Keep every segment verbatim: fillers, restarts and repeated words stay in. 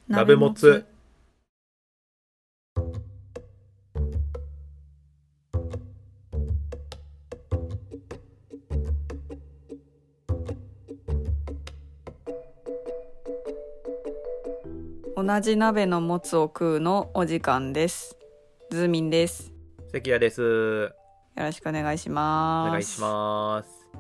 鍋もつ。 同じ鍋のもつを食うのお時間です。ズーミンです。 関谷です。よろしくお願いします。 お願いします。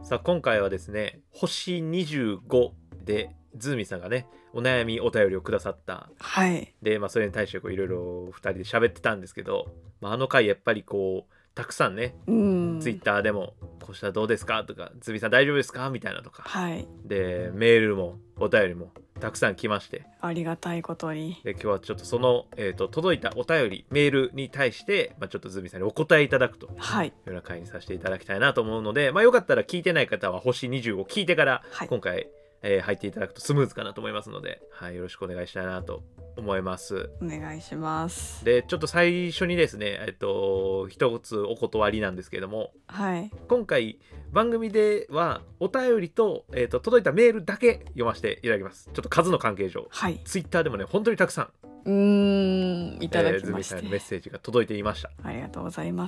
さあ今回はですね、星にじゅうごでズーミンさんがねお悩みお便りをくださった。 はいで、まあ、それに対してこういろいろふたりで喋ってたんですけど、まあ、あの回やっぱりこうたくさんね、 うん、 ツイッターでもこうしたらどうですかとか、ズーミンさん大丈夫ですかみたいなとか、 はい、 でメールもお便りもたくさん来まして、 ありがたいことに、 で今日はちょっとその、えーと、届いたお便りメールに対して、まあ、ちょっとズーミンさんにお答えいただくというような回にさせていただきたいなと思うので、まあ、よかったら聞いてない方は星にじゅうご聞いてから、はい、今回、えー、入っていただくとスムーズかなと思いますので、はい、よろしくお願いしたいなと思います。 お願いします。 でちょっと最初にですね、えっと一つお断りなんですけれども、 はい、 今回番組ではお便りと、えー、と届いたメールだけ読ませていただきます。ちょっと数の関係上、 はい、 ツイッターでもね本当にたくさんうーんいただきまして、 えー、ズミさんのメッセージが届いていました。 ありがとうございます。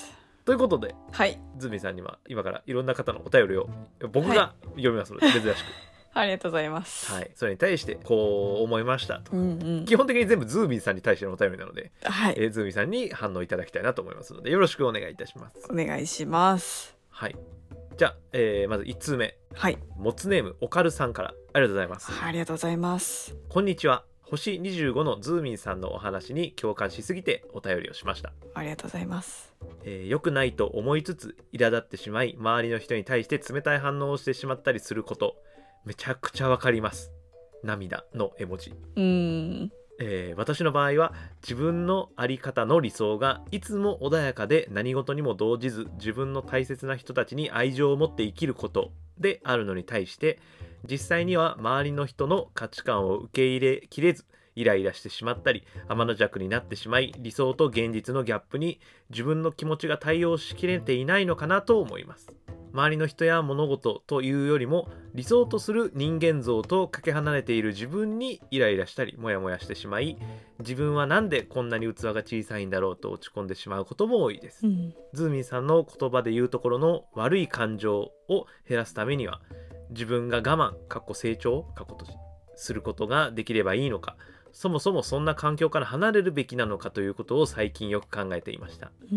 ということで、 はい、 ズミさんには今からいろんな方のお便りを僕が読みますので、はい、珍しくありがとうございます。 はい、それに対してこう思いましたとか、 うんうん、 基本的に全部ズーミンさんに対してのお便りなので、 はい、 えー、ズーミンさんに反応いただきたいなと思いますので、よろしくお願いいたします。 お願いします。 はい、じゃあ、えー、まずいち通目、 はい、 もつネームおかるさんからありがとうございます。 ありがとうございます。 こんにちは。星にじゅうごのズーミンさんのお話に共感しすぎてお便りをしました。 ありがとうございます。 えー、良くないと思いつつ苛立ってしまい、周りの人に対して冷たい反応をしてしまったりすること、めちゃくちゃわかります。涙の絵文字。 うーん、 えー、私の場合は自分の在り方の理想がいつも穏やかで何事にも動じず自分の大切な人たちに愛情を持って生きることであるのに対して、実際には周りの人の価値観を受け入れきれずイライラしてしまったり天の弱になってしまい、理想と現実のギャップに自分の気持ちが対応しきれていないのかなと思います。周りの人や物事というよりも理想とする人間像とかけ離れている自分にイライラしたりモヤモヤしてしまい、自分はなんでこんなに器が小さいんだろうと落ち込んでしまうことも多いです、うん、ズーミンさんの言葉で言うところの悪い感情を減らすためには、自分が我慢かっこ成長かっことすることができればいいのか、そもそもそんな環境から離れるべきなのかということを最近よく考えていました、うん、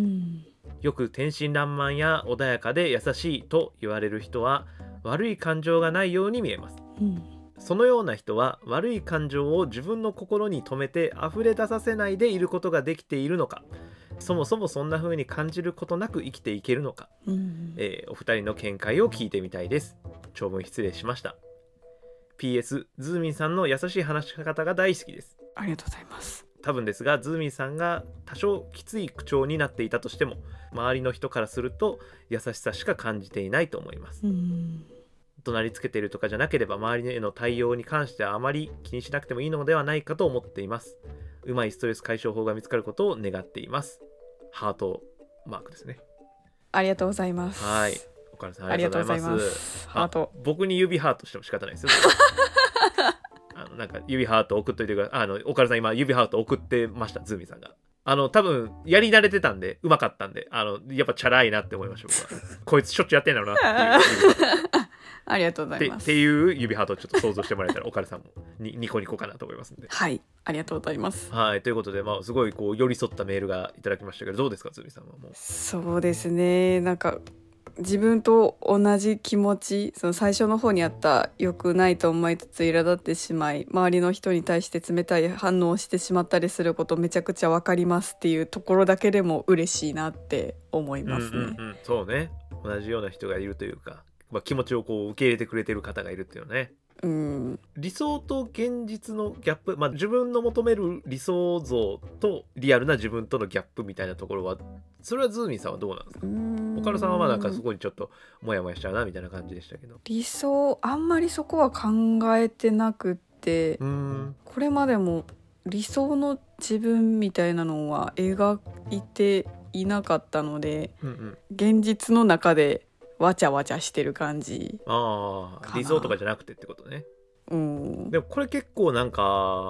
よく天真爛漫や穏やかで優しいと言われる人は悪い感情がないように見えます、うん、そのような人は悪い感情を自分の心に留めて溢れ出させないでいることができているのか、そもそもそんな風に感じることなく生きていけるのか、うん、えー、お二人の見解を聞いてみたいです。長文失礼しました。 ピーエス ズーミンさんの優しい話し方が大好きです。 ありがとうございます。 多分ですがズーミンさんが多少きつい口調になっていたとしても、周りの人からすると優しさしか感じていないと思います。うん、怒鳴りつけているとかじゃなければ周りへの対応に関してはあまり気にしなくてもいいのではないかと思っています。うまいストレス解消法が見つかることを願っています。ハートマークですね。 ありがとうございます。 はい、岡田さんありがとうございます。 ハート、 僕に指ハートしても仕方ないですよあのなんか指ハート送っといてください。あの岡田さん今指ハート送ってました。ズーミンさんがあの多分やり慣れてたんでうまかったんで、あのやっぱチャラいなって思いました僕はこいつしょっちゅうやってんだろうなっていうありがとうございます。 っていう指ハートをちょっと想像してもらえたら岡田さんもにニコニコかなと思いますので、 はいありがとうございます。 はい、ということで、まあ、すごいこう寄り添ったメールがいただきましたけど、どうですかズーミンさんは。もうそうですね、なんか自分と同じ気持ち、その最初の方にあった良くないと思いつつ苛立ってしまい周りの人に対して冷たい反応をしてしまったりすることめちゃくちゃ分かりますっていうところだけでも嬉しいなって思いますね、うんうんうん、 そうね、同じような人がいるというか、まあ、気持ちをこう受け入れてくれてる方がいるっていうのね、うん、理想と現実のギャップ、まあ、自分の求める理想像とリアルな自分とのギャップみたいなところは、それはズーミンさんはどうなんですか。岡田さんはまあなんかそこにちょっとモヤモヤしちゃうなみたいな感じでしたけど、 理想あんまりそこは考えてなくって、うん、これまでも理想の自分みたいなのは描いていなかったので、うんうん、現実の中でわちゃわちゃしてる感じ。 ああ、理想とかじゃなくてってことね。うん、でもこれ結構なんか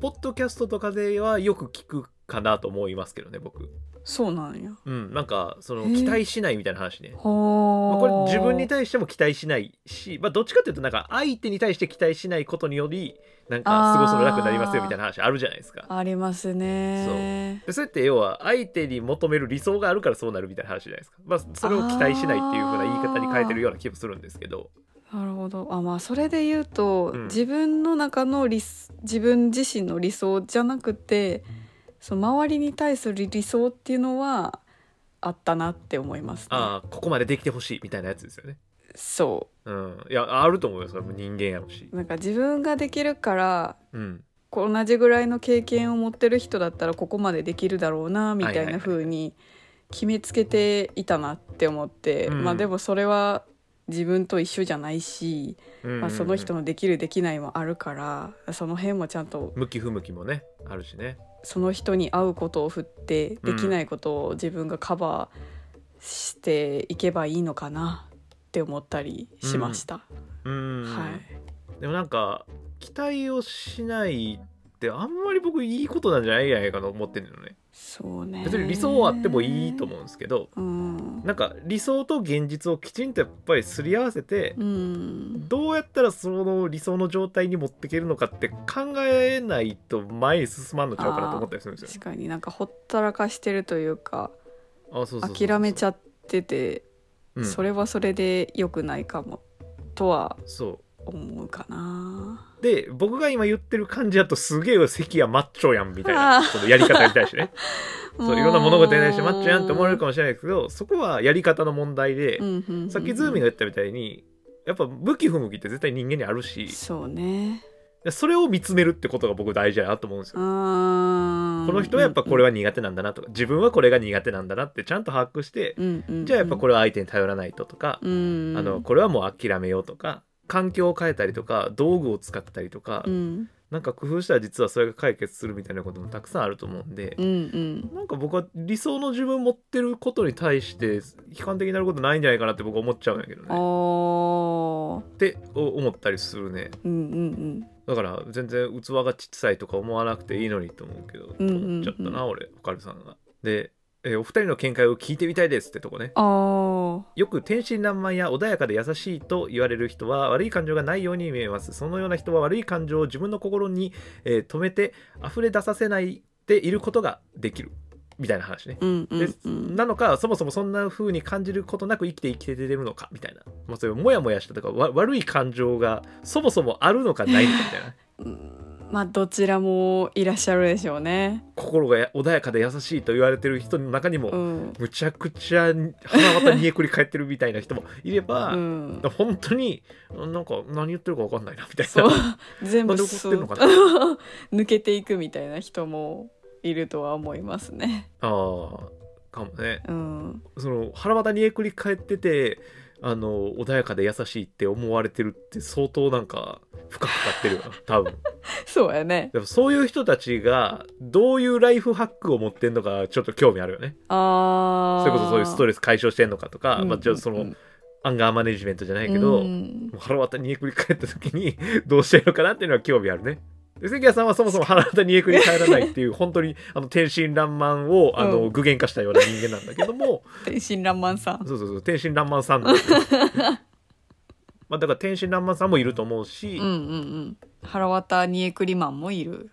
ポッドキャストとかではよく聞くかなと思いますけどね僕。 そうなんや。 うんなんかそのへー期待しないみたいな話ね。 はあ、 まあ、これ自分に対しても期待しないし、まあ、どっちかっていうとなんか相手に対して期待しないことによりなんか過ごすの楽になりますよみたいな話あるじゃないですか。 ありますね。 でそれって要は相手に求める理想があるからそうなるみたいな話じゃないですか、まあ、それを期待しないっていう風な言い方に変えてるような気もするんですけど。 なるほど。あ、まあそれで言うと、 うん自分の中の理自分自身の理想じゃなくて、その周りに対する理想っていうのはあったなって思いますね。 ああここまでできてほしいみたいなやつですよね。 そうんいやあると思うよそれも人間やろうし。 う。なんか自分ができるからうんこう同じぐらいの経験を持ってる人だったらここまでできるだろうなみたいな風に決めつけていたなって思って、 うんまあでもそれは自分と一緒じゃないし、 うんまあ、その人のできるできないもあるからその辺もちゃんと向き不向きもねあるしね。 その人に合うことを振ってうんできないことを自分がカバーしていけばいいのかなって思ったりしました。 うんはいでもなんか期待をしないってあんまり僕いいことなんじゃないんじゃないかと思ってるのね。 そうね。 別に理想はあってもいいと思うんですけど、 うん、 なんか理想と現実をきちんとやっぱりすり合わせて、 うんどうやったらその理想の状態に持っていけるのかって考えないと前に進まんのちゃうかなと思ったりするんですよ。 確かになんかほったらかしてるというかあそうそうそうそう諦めちゃってて、 うんそれはそれで良くないかもとはそう思うかな。 で僕が今言ってる感じだとすげえ関谷マッチョやんみたいあーなそのやり方に対してねそういろんな物事に対してマッチョやんって思われるかももしれないですけど、そこはやり方の問題で、 うんうんうんうんさっきズーミンが言ったみたいにやっぱ向き不向きって絶対人間にあるし、 そうね。 それを見つめるってことが僕大事だなと思うんですよ。 あーこの人はやっぱこれは苦手なんだなとか、自分はこれが苦手なんだなってちゃんと把握して、 うんうんうん、 じゃあやっぱこれは相手に頼らないととか、 うんあのこれはもう諦めようとか、環境を変えたりとか道具を使ったりとか、 うんなんか工夫したら実はそれが解決するみたいなこともたくさんあると思うんで、 うんうんなんか僕は理想の自分持ってることに対して悲観的になることないんじゃないかなって僕は思っちゃうんやけどあねーって思ったりするね。 うんうんだから全然器がちっさいとか思わなくていいのにと思うけど、 うんうんうんと思っちゃったな俺、オカルさんが。で、えーお二人の見解を聞いてみたいですってとこね。 あーよく天真爛漫や穏やかで優しいと言われる人は悪い感情がないように見えます。そのような人は悪い感情を自分の心に、えー止めて溢れ出させないでいることができるみたいな話ね。 うんうんでうんなのか、そもそもそんな風に感じることなく生きて生きて出てるのかみたいな、まあ、そういうモヤモヤしたとかわ悪い感情がそもそもあるのかないのかみたいなまあどちらもいらっしゃるでしょうね。 心が穏やかで優しいと言われてる人の中にも、 うんむちゃくちゃ腹渡煮えくり返ってるみたいな人もいれば、 うん、 本当になんか何言ってるか分かんないなみたいそうな全部なんで怒ってんのかなそう抜けていくみたいな人もいるとは思いますね。 あーかもね。 うんその腹渡煮えくり返っててあの穏やかで優しいって思われてるって相当なんか深くかってるよな多分。 そうやね。 でもそういう人たちがどういうライフハックを持ってんのかちょっと興味あるよね。 ああそれこそそういうストレレス解消してんのかとか、 うんまあ、ちょっとその、 うんアンガーマネジメントじゃないけど、 うんもう腹渡煮えくり返った時にどうしてるのかなっていうのは興味あるね。で関谷さんはそもそも腹渡煮えくり返らないっていう本当にあの天真爛漫をあの、 うん具現化したような人間なんだけども天真爛漫さん。 そうそうそう天真爛漫さんなんですよまあだから天真爛漫さんもいると思うし、 うんうんうん。腹渡煮えくりマンもいる。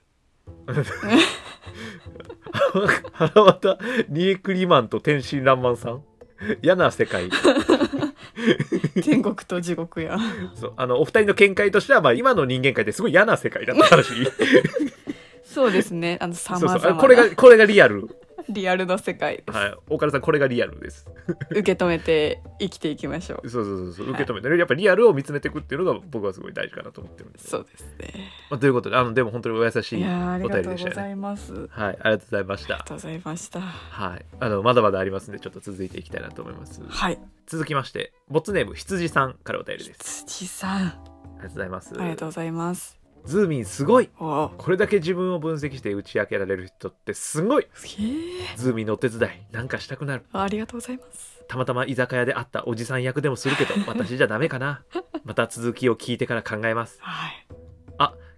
腹渡煮えくりマンと天真爛漫さん嫌な世界天国と地獄や。 そうあのお二人の見解としては、まあ、今の人間界ってすごい嫌な世界だった話そうですね。あのさそうまざまそうこれがなこれがリアル、 リアルの世界です。 はい、岡田さんこれがリアルです。 受け止めて生きていきましょう。 そうそうそうそう、 はい受け止めてねやっぱリアルを見つめていくっていうのが僕はすごい大事かなと思ってるんです。 そうですね。 まあ、ということであのでも本当にお優しいいやーありおがとうご便りでしたね。 ざいます。あはい、ありがとうございました。 りがとうございました。 はい、あのまだまだありますんでちょっと続いていきたいなと思います。 はい。 続きましてボツネーム羊さんからお便りです。 辻さん、 ありがとうございます。 ありがとうございます。 ズーミンすごい。 おーこれだけ自分を分析して打ち明けられる人ってすごい。 すげーズーミンのお手伝いなんかしたくなる。 ありがとうございます。 たまたま居酒屋で会ったおじさん役でもするけど私じゃダメかな。また続きを聞いてから考えます。 はい。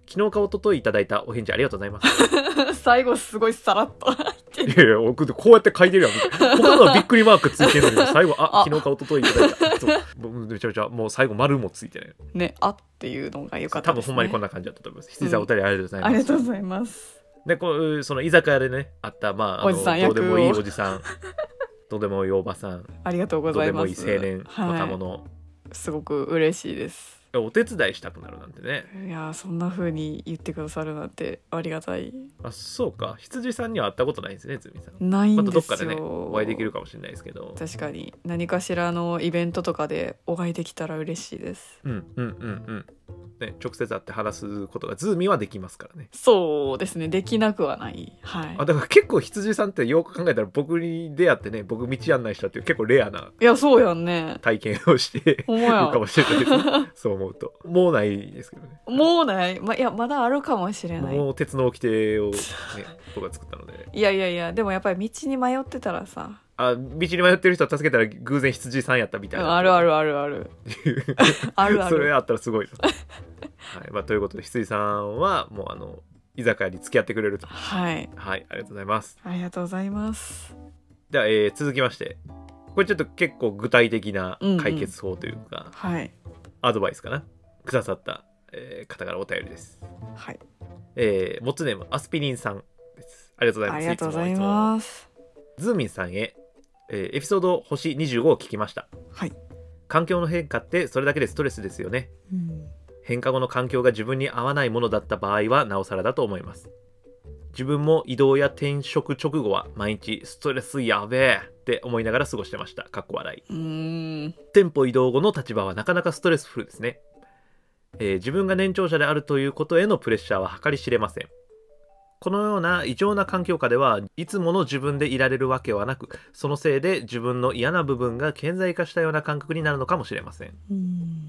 昨日か一昨日いただいたお返事ありがとうございます最後すごいさらっと入ってる。 いやいや僕こうやって書いてるやんみたいな。他のはびっくりマークついてるのに最後あ昨日か一昨日いただいたそうめちゃめちゃもう最後丸もついてないね、あっていうのが良かったですね。 多分ほんまにこんな感じだったと思います。羊さんお便りありがとうございます、 ありがとうございます。 でこうその居酒屋でねあった、まあ、あのおじさんどうでもいい役をおじさんどうでもいいおばさんありがとうごどうでもざいます。 いい青年、 はい、 若者すごく嬉しいです。 お手伝いしたくなるなんてね。 いやそんな風に言ってくださるなんてありがたい。 あそうか羊さんには会ったことないんですねズミさん。 ないんですよ。 またどっかでねお会いできるかもしれないですけど。 確かに何かしらのイベントとかでお会いできたら嬉しいです。 うんうんうんうんね、直接会って話すことがズーミはできますからね。 そうですね、できなくはない。はい。 あだから結構羊さんってよく考えたら僕に出会ってね僕道案内したっていう結構レアないやそうやんね。 体験をしてほんまやるかもしれないです、ね、そう思うともうないですけどね。 もうないまいやまだあるかもしれない。 もう鉄の掟をね僕が作ったので。 いやいやいやでもやっぱり道に迷ってたらさあ道に迷ってる人を助けたら偶然羊さんやったみたいな。 あるあるあるあるあるあるそれあったらすごいなはいまあ、ということで羊さんはもうあの居酒屋に付き合ってくれると。 はいはいありがとうございます。 ありがとうございます。 では、えー続きましてこれちょっと結構具体的な解決法というか、 うんうん、はいアドバイスかなくださった、えー方からお便りです。 はい、 えー、モツネームアスピリンさんです。ありがとうございます。 ありがとうございます。 ズーミンさんへ、えーエピソード星にじゅうごを聞きました。 はい。 環境の変化ってそれだけでストレスですよね、うん、変化後の環境が自分に合わないものだった場合はなおさらだと思います。自分も移動や転職直後は毎日ストレスやべえって思いながら過ごしてました。かっこ笑い。うーん店舗移動後の立場はなかなかストレスフルですね、えー、自分が年長者であるということへのプレッシャーは計り知れません。このような異常な環境下ではいつもの自分でいられるわけはなく、そのせいで自分の嫌な部分が顕在化したような感覚になるのかもしれません。うん、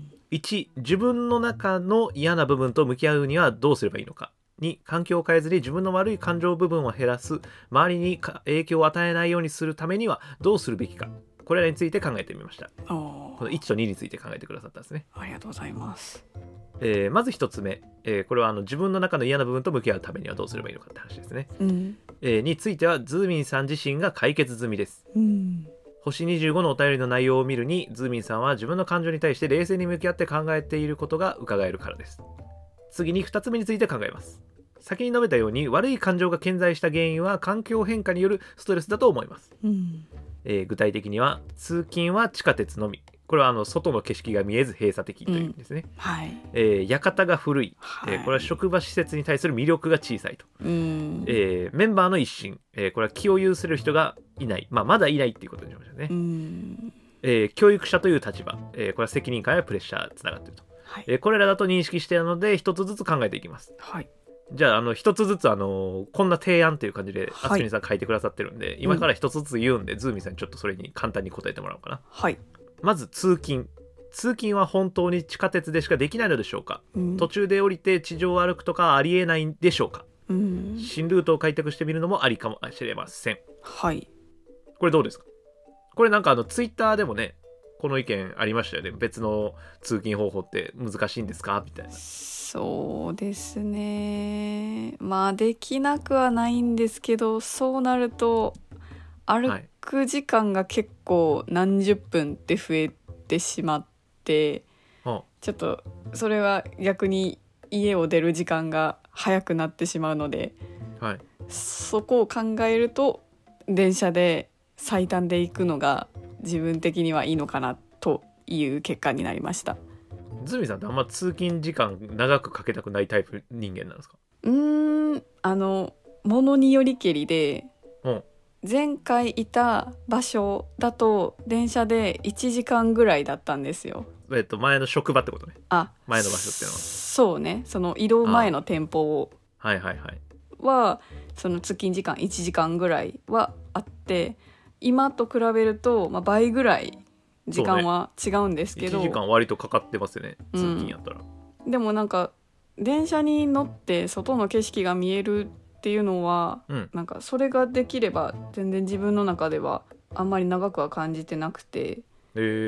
いち自分の中の嫌な部分と向き合うにはどうすればいいのか。に環境を変えずに自分の悪い感情部分を減らす、周りに影響を与えないようにするためにはどうするべきか、これらについて考えてみました。このいちとにについて考えてくださったんですね。 ありがとうございます。 えー、まずひとつめ、えー、これはあの自分の中の嫌な部分と向き合うためにはどうすればいいのかって話ですね、うんえー、についてはズーミンさん自身が解決済みです、うん、星にじゅうごのお便りの内容を見るにズーミンさんは自分の感情に対して冷静に向き合って考えていることが伺えるからです。次にふたつめについて考えます。先に述べたように悪い感情が顕在した原因は環境変化によるストレスだと思います、うんえー、具体的には通勤は地下鉄のみ、これはあの外の景色が見えず閉鎖的という意味ですね、うんはいえー、館が古い、はいえー、これは職場施設に対する魅力が小さいと、うんえー、メンバーの一新、えー、これは気を有する人がいない、まあ、まだいないっていうことにしましたね、うんえー、教育者という立場、えー、これは責任感やプレッシャーつながっていると、はいえー、これらだと認識しているので一つずつ考えていきます。はいじゃあ、あの一つずつあのこんな提案という感じでアスピリンさん書いてくださってるんで、はい、今から一つずつ言うんで、うん、ズーミンさんにちょっとそれに簡単に答えてもらおうかな。はいまず通勤通勤は本当に地下鉄でしかできないのでしょうか、うん、途中で降りて地上を歩くとかありえないんでしょうか、うん、新ルートを開拓してみるのもありかもしれません。はいこれどうですか。これなんかあのツイッターでもねこの意見ありましたよね。別の通勤方法って難しいんですかみたいな。 そうですねまあできなくはないんですけど、そうなると歩く時間が結構何十分って増えてしまって、はい、ちょっとそれは逆に家を出る時間が早くなってしまうので、はい、そこを考えると電車で最短で行くのが自分的にはいいのかなという結果になりました。 ズミさんってあんま通勤時間長くかけたくないタイプ人間なんですか。 うーんあの物によりけりで、うん、前回いた場所だと電車でいちじかんぐらいだったんですよ。 えっと前の職場ってことね。あ前の場所っていうのはそうね、その移動前の店舗をはいはいはいはその通勤時間いちじかんぐらいはあって、今と比べると、まあ、倍ぐらい時間は違うんですけど、 ね、いちじかん割とかかってますよね通勤やったら、 うん、でもなんか電車に乗って外の景色が見えるっていうのは、うん、なんかそれができれば全然自分の中ではあんまり長くは感じてなくて、えー、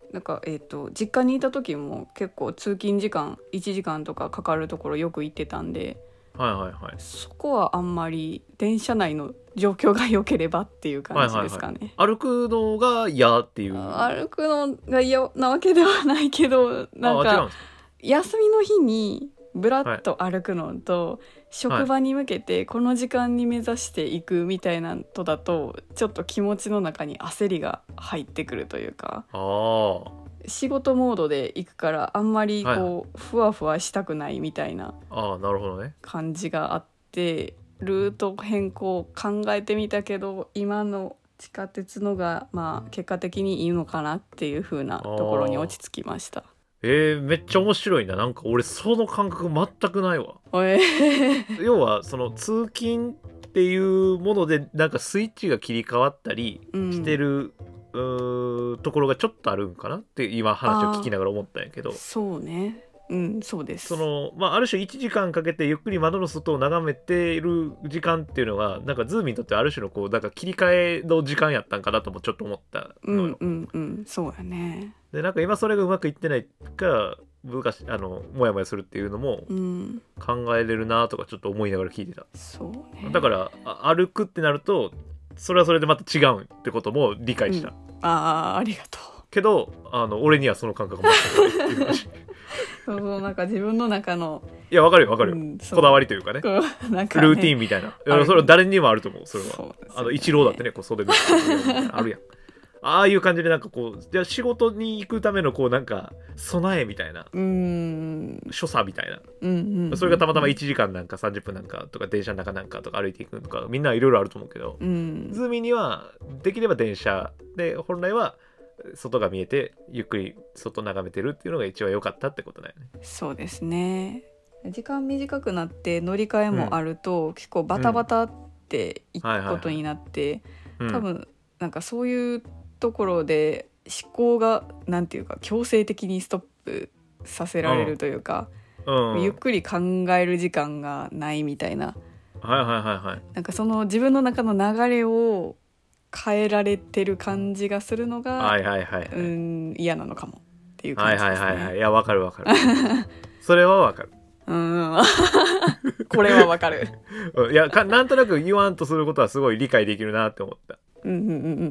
なんか、えーと、実家にいた時も結構通勤時間いちじかんとかかかるところよく行ってたんで、 はいはいはい。 そこはあんまり電車内の状況が良ければっていう感じですかね、 はいはいはい、歩くのが嫌っていう。 歩くのが嫌なわけではないけど、なんか休みの日にブラッと歩くのと、はい、職場に向けてこの時間に目指していくみたいなとだとちょっと気持ちの中に焦りが入ってくるというか、 あ仕事モードで行くからあんまりこう、はい、ふわふわしたくないみたいな感じがあって、ルート変更を考えてみたけど今の地下鉄のがまあ結果的にいいのかなっていう風なところに落ち着きました。 えー、めっちゃ面白いな。なんか俺その感覚全くないわ、 えー、 要はその通勤っていうものでなんかスイッチが切り替わったりしてる、うん、うところがちょっとあるんかなって今話を聞きながら思ったんやけど。 そうね、うん、そうです。 その、まあ、ある種いちじかんかけてゆっくり窓の外を眺めている時間っていうのがなんかズームにとってある種のこうなんか切り替えの時間やったんかなともちょっと思ったのよ。 うんうんうん、そうやね。 でなんか今それがうまくいってないから難しあのモヤモヤするっていうのも考えれるなとかちょっと思いながら聞いてた、 うん、そうね。 だから歩くってなるとそれはそれでまた違うってことも理解した、うん、 ああありがとうけどあの俺にはその感覚も全くないっていう話そうそう、なんか自分の中のいや分かるよ分かるよ、うん、こだわりというか ね, なんかねルーティンみたいな、それは誰にもあると思う。それはそうですよね、あの一郎だってねこう袖であるやんああいう感じでなんかこうじゃあ仕事に行くためのこうなんか備えみたいな、 うーん所作みたいな、 うんうんうん、 それがたまたまいちじかんなんかさんじゅっぷんなんかとか電車の中なんかとか歩いていくとかみんないろいろあると思うけど、 うん、 ズーミにはできれば電車で本来は外が見えてゆっくり外眺めてるっていうのが一番良かったってことだよね。 そうですね。時間短くなって乗り換えもあると、うん、結構バタバタっていくことになって、多分なんかそういうところで思考がなんていうか強制的にストップさせられるというか、うんうん、ゆっくり考える時間がないみたいな、 はいはいはいはい、 なんかその自分の中の流れを変えられてる感じがするのが、 はいはいはいはい、 うん嫌なのかもっていう感じですね。 はいはいはいはい、いやわかるわかるそれはわかるうんこれはわかるいやかなんとなく言わんとすることはすごい理解できるなって思った。 うんうんうん、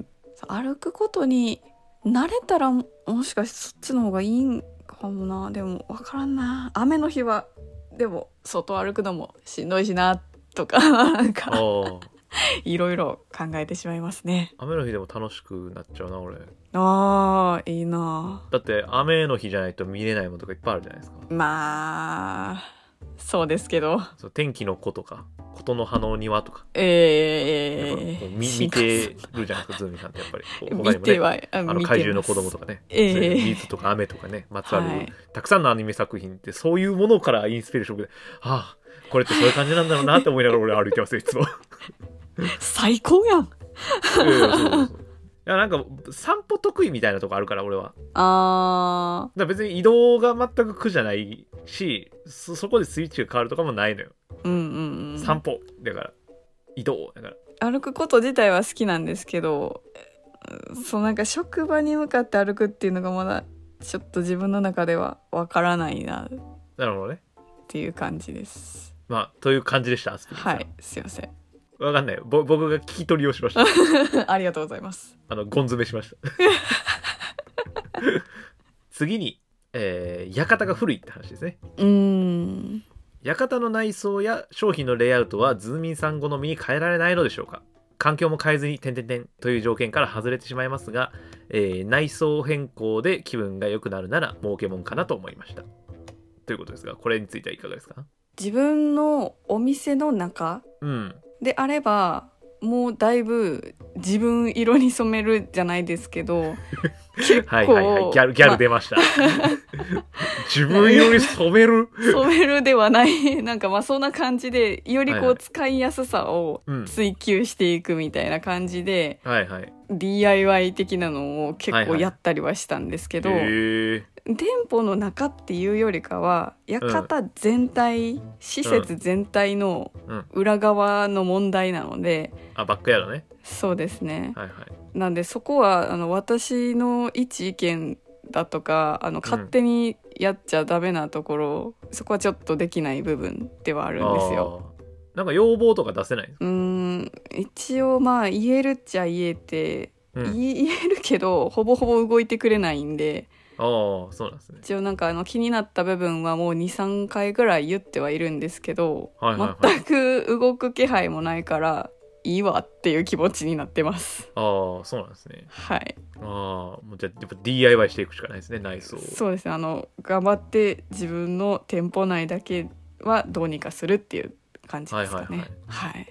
歩くことに慣れたら も, もしかしてそっちの方がいいんかもな。でもわからんな。雨の日はでも外歩くのもしんどいしなとかなんかいろいろ考えてしまいますね。 雨の日でも楽しくなっちゃうな俺。 あーいいな。 だって雨の日じゃないと見れないものとかいっぱいあるじゃないですか。 まあそうですけど、 そう天気の子とか琴の葉の庭とか、 えー、 見, 見てるじゃないですかズーミさんってやっぱりこう他にも、ね、 見てはああの怪獣の子供とかね、 えー、 水とか雨とかねまつわる、はい、たくさんのアニメ作品ってそういうものからインスピレーションで、ああこれってそういう感じなんだろうなって思いながら俺歩いてますよいつも最高やんいやいやそうそうそう、いやなんか散歩得意みたいなとこあるから俺は。 あだから別に移動が全く苦じゃないし そ, そこでスイッチが変わるとかもないのよ、 うんうんうん、 散歩だから移動だから歩くこと自体は好きなんですけど、そうなんか職場に向かって歩くっていうのがまだちょっと自分の中ではわからないな。 なるほどねっていう感じです。 まあという感じでしたアスピリンさん。 はいすいません。 わかんないぼ僕が聞き取りをしましたありがとうございます。 あのゴン詰めしました次に、えー、館が古いって話ですね。 うーん館の内装や商品のレイアウトはズーミンさん好みに変えられないのでしょうか。環境も変えずに点々点という条件から外れてしまいますが、えー、内装変更で気分が良くなるなら儲けもんかなと思いましたということですが、これについてはいかがですか。 自分のお店の中、 うんであればもうだいぶ自分色に染めるじゃないですけど結構はいはいはいギャル、ギャル出ました、まあ、自分色に染める染めるではないなんかまあそんな感じでよりこう使いやすさを追求していくみたいな感じで、 はいはい、 ディーアイワイ 的なのを結構やったりはしたんですけど、はいはい、店舗の中っていうよりかは館全体、うん、施設全体の裏側の問題なので、 うん、あバックヤードね。 そうですね、 はいはい、 なんでそこはあの私の一意見だとかあの勝手にやっちゃダメなところ、うん、そこはちょっとできない部分ではあるんですよ。 なんか要望とか出せない？ うーん一応まあ言えるっちゃ言えて、うん、言えるけどほぼほぼ動いてくれないんで、 ああそうなんですね。 一応なんかあの気になった部分はもう にさんかいぐらい言ってはいるんですけど、はいはいはい、全く動く気配もないからいいわっていう気持ちになってます。 ああそうなんですね。 はい。 ああもうじゃあやっぱ ディーアイワイ していくしかないですね、内装。 そうですね、あの頑張って自分の店舗内だけはどうにかするっていう感じですかね。はいはいはい、はい、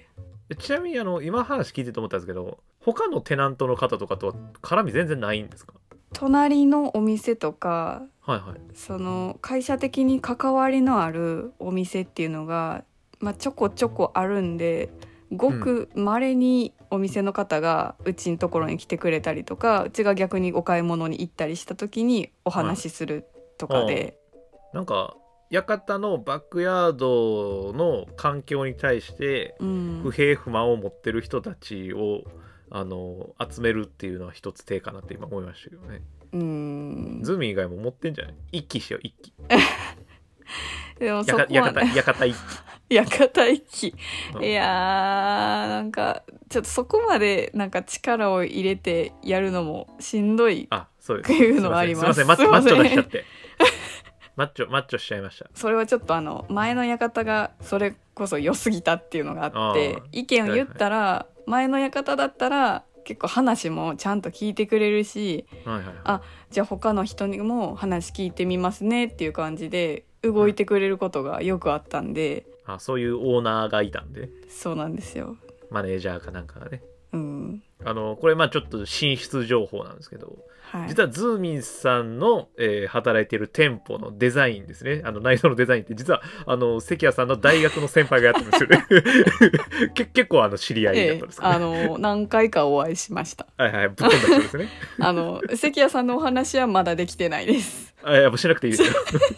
ちなみにあの今話聞いてて思ったんですけど、他のテナントの方とかとは絡み全然ないんですか？ 隣のお店とか、 はいはい、 その会社的に関わりのあるお店っていうのが、まあ、ちょこちょこあるんで、ごく稀にお店の方がうちのところに来てくれたりとか、うちが逆にお買い物に行ったりした時にお話しするとかで、 はい、なんか館のバックヤードの環境に対して不平不満を持ってる人たちを、あの集めるっていうのは一つ手かなって今思いましたけどね。 うーんズーミン以外も持ってんじゃない？一気しよう一気でもそこはやかやかた一気やかた一気、うん、いやーなんかちょっとそこまでなんか力を入れてやるのもしんどいっていうのはあります。 すいませんマッチョ出しちゃってマッチョマッチョしちゃいました。 それはちょっとあの前の館がそれこそ良すぎたっていうのがあって、意見を言ったら、はいはい、前の館だったら結構話もちゃんと聞いてくれるし、はいはいはい、あじゃあ他の人にも話聞いてみますねっていう感じで動いてくれることがよくあったんで、 うん、あそういうオーナーがいたんで。 そうなんですよ、 マネージャーかなんかがね。 うん、 あのこれまあちょっと進出情報なんですけど、はい、実はズーミンさんの、えー、働いている店舗のデザインですね、あの内装のデザインって実はあの関谷さんの大学の先輩がやってるんですよねけ結構あの知り合いだったんですかね、 ええ、あの何回かお会いしましたはいはい、ぶっ飛んだ人ですねあの関谷さんのお話はまだできてないです。 あいやもうしなくていいですよ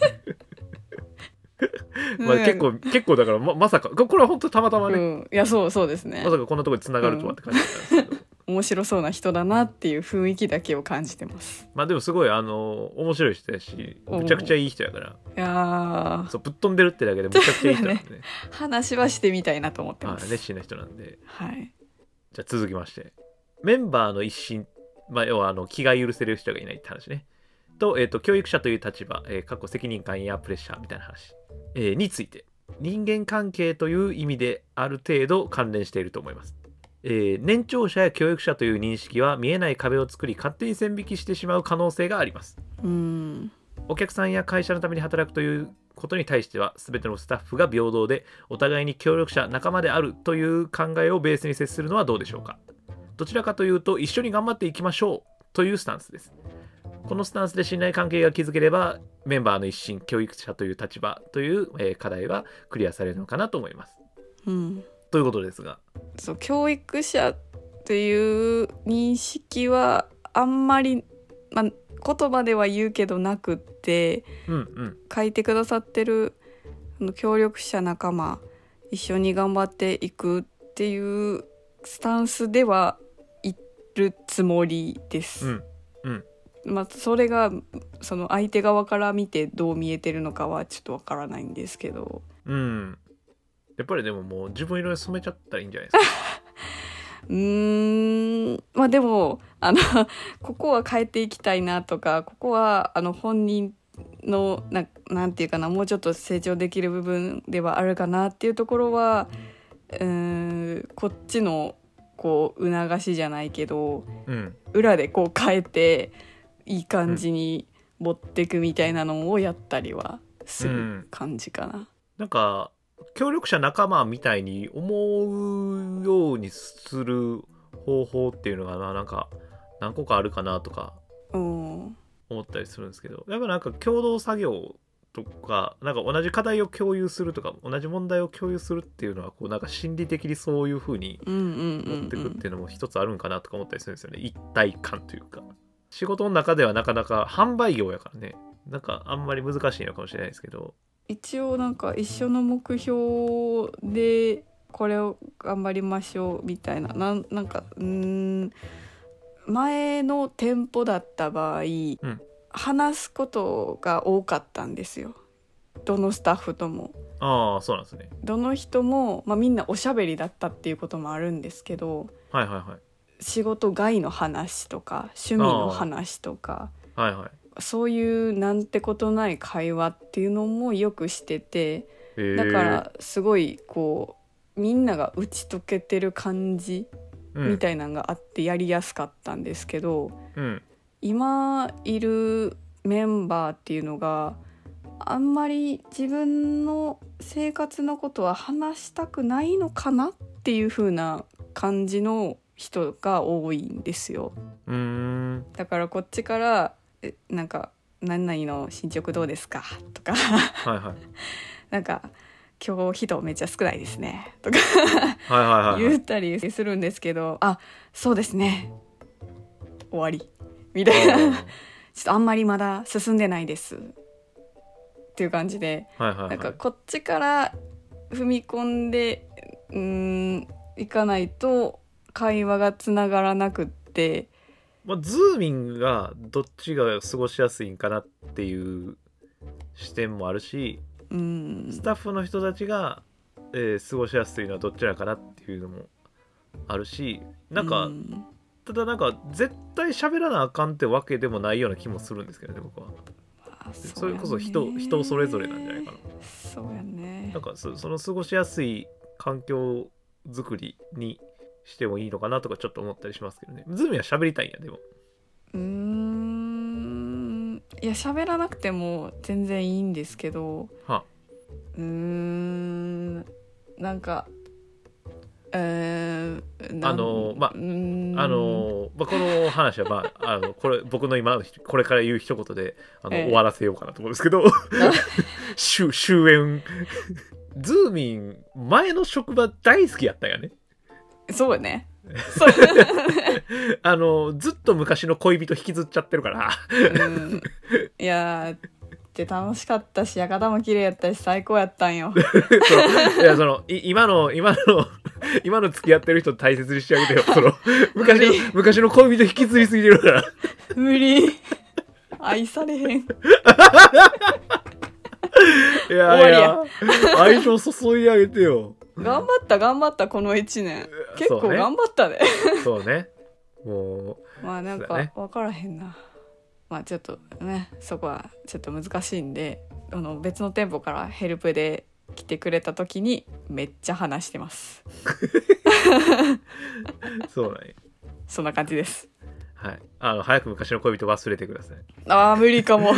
まあ結構結構だから ま, まさかこれは本当たまたまね、うん、 いやそうそうですね、 まさかこんなところでつながるとはって感じだったんですけど、 うん、面白そうな人だなっていう雰囲気だけを感じてます。 まあでもすごいあの面白い人やしめちゃくちゃいい人やから、いやそうぶっ飛んでるってだけでめちゃくちゃいい人なんで、ね、 話はしてみたいなと思ってます。 熱心な人なんで、 はい、 じゃあ続きましてメンバーの一新、まあ、要はあの気が許せる人がいないって話ねと、えーと、教育者という立場、えー、過去責任感やプレッシャーみたいな話、えー、について人間関係という意味である程度関連していると思います。えー、年長者や教育者という認識は見えない壁を作り勝手に線引きしてしまう可能性があります。 うーんお客さんや会社のために働くということに対しては全てのスタッフが平等でお互いに協力者仲間であるという考えをベースに接するのはどうでしょうか。どちらかというと一緒に頑張っていきましょうというスタンスです。このスタンスで信頼関係が築ければメンバーの一新教育者という立場という、えー、課題はクリアされるのかなと思います、 うん、 ということですが、 そう教育者という認識はあんまり、まあ、言葉では言うけどなくって、 うんうん、 書いてくださってる協力者仲間一緒に頑張っていくっていうスタンスではいるつもりです、 うんうんまあ、それがその相手側から見てどう見えてるのかはちょっとわからないんですけど、 うん、やっぱりでももう自分色に染めちゃったらいいんじゃないですかうーんまあでもあのここは変えていきたいなとか、ここはあの本人の な, なんていうかなもうちょっと成長できる部分ではあるかなっていうところは、うーんこっちのこう促しじゃないけど、 うん、 裏でこう変えていい感じに持っていくみたいなのをやったりはする感じかな、うん、 なんか協力者仲間みたいに思うようにする方法っていうのがな、なんか何個かあるかなとか思ったりするんですけど、やっぱなんか共同作業とか、なんか同じ課題を共有するとか同じ問題を共有するっていうのはこうなんか心理的にそういう風に持ってくっていうのも一つあるんかなとか思ったりするんですよね。一体感というか、仕事の中ではなかなか販売業やからね、なんかあんまり難しいのかもしれないですけど、 一応なんか一緒の目標でこれを頑張りましょうみたいな、な ん, なんかうーん前の店舗だった場合、 うん、 話すことが多かったんですよ。どのスタッフとも。 ああ、そうなんですね。 どの人も、まあ、みんなおしゃべりだったっていうこともあるんですけど、 はいはいはい。 仕事外の話とか趣味の話とか、 はいはい。 そういうなんてことない会話っていうのもよくしてて、だからすごいこうみんなが打ち解けてる感じみたいなのがあってやりやすかったんですけど、 うん、 今いるメンバーっていうのがあんまり自分の生活のことは話したくないのかなっていう風な感じの人が多いんですよ。 うーん。 だからこっちからえなんか何々の進捗どうですかとかはいはい。 なんか今日人めっちゃ少ないですねとかはいはいはいはい。 言ったりするんですけど、あ、そうですね、終わりみたいなちょっとあんまりまだ進んでないですっていう感じで、 はいはいはい、 なんかこっちから踏み込んでうーんいかないと会話がつながらなくって、 まあ、ズーミンがどっちが過ごしやすいんかなっていう視点もあるし、 うん、 スタッフの人たちが、えー過ごしやすいのはどっちなのかなっていうのもあるし、なんか、 うん、 ただなんか絶対喋らなあかんってわけでもないような気もするんですけどね、僕は。 あ、 それこそ人人それぞれなんじゃないかな。 そうやね。 なんか そ, その過ごしやすい環境づくりにしてもいいのかなとかちょっと思ったりしますけどね。ズーミンは喋りたいんや。でもうーん、いや喋らなくても全然いいんですけど、 はうーん、なんかえー、 あのまああの、まあ、この話は、まあ、あのこれ僕の今これから言う一言であの、ええ、終わらせようかなと思うんですけど終焉ズーミン前の職場大好きやったんやね。 そうよねあのずっと昔の恋人引きずっちゃってるからうん、いやで楽しかったし館も綺麗やったし最高やったんよそういやそのい今の今の今の付き合ってる人大切にしてあげてよ。その昔の昔の恋人引きずりすぎてるから無理愛されへんいやいや愛情注いであげてよ。 頑張った頑張ったこのいちねん結構頑張ったね。 そうねもうまあなんか分からへんな、まあちょっとねそこはちょっと難しいんで、あの別の店舗からヘルプで来てくれた時にめっちゃ話してますそうなんや。 そんな感じです。 はい、あの早く昔の恋人忘れてください。 あー無理かも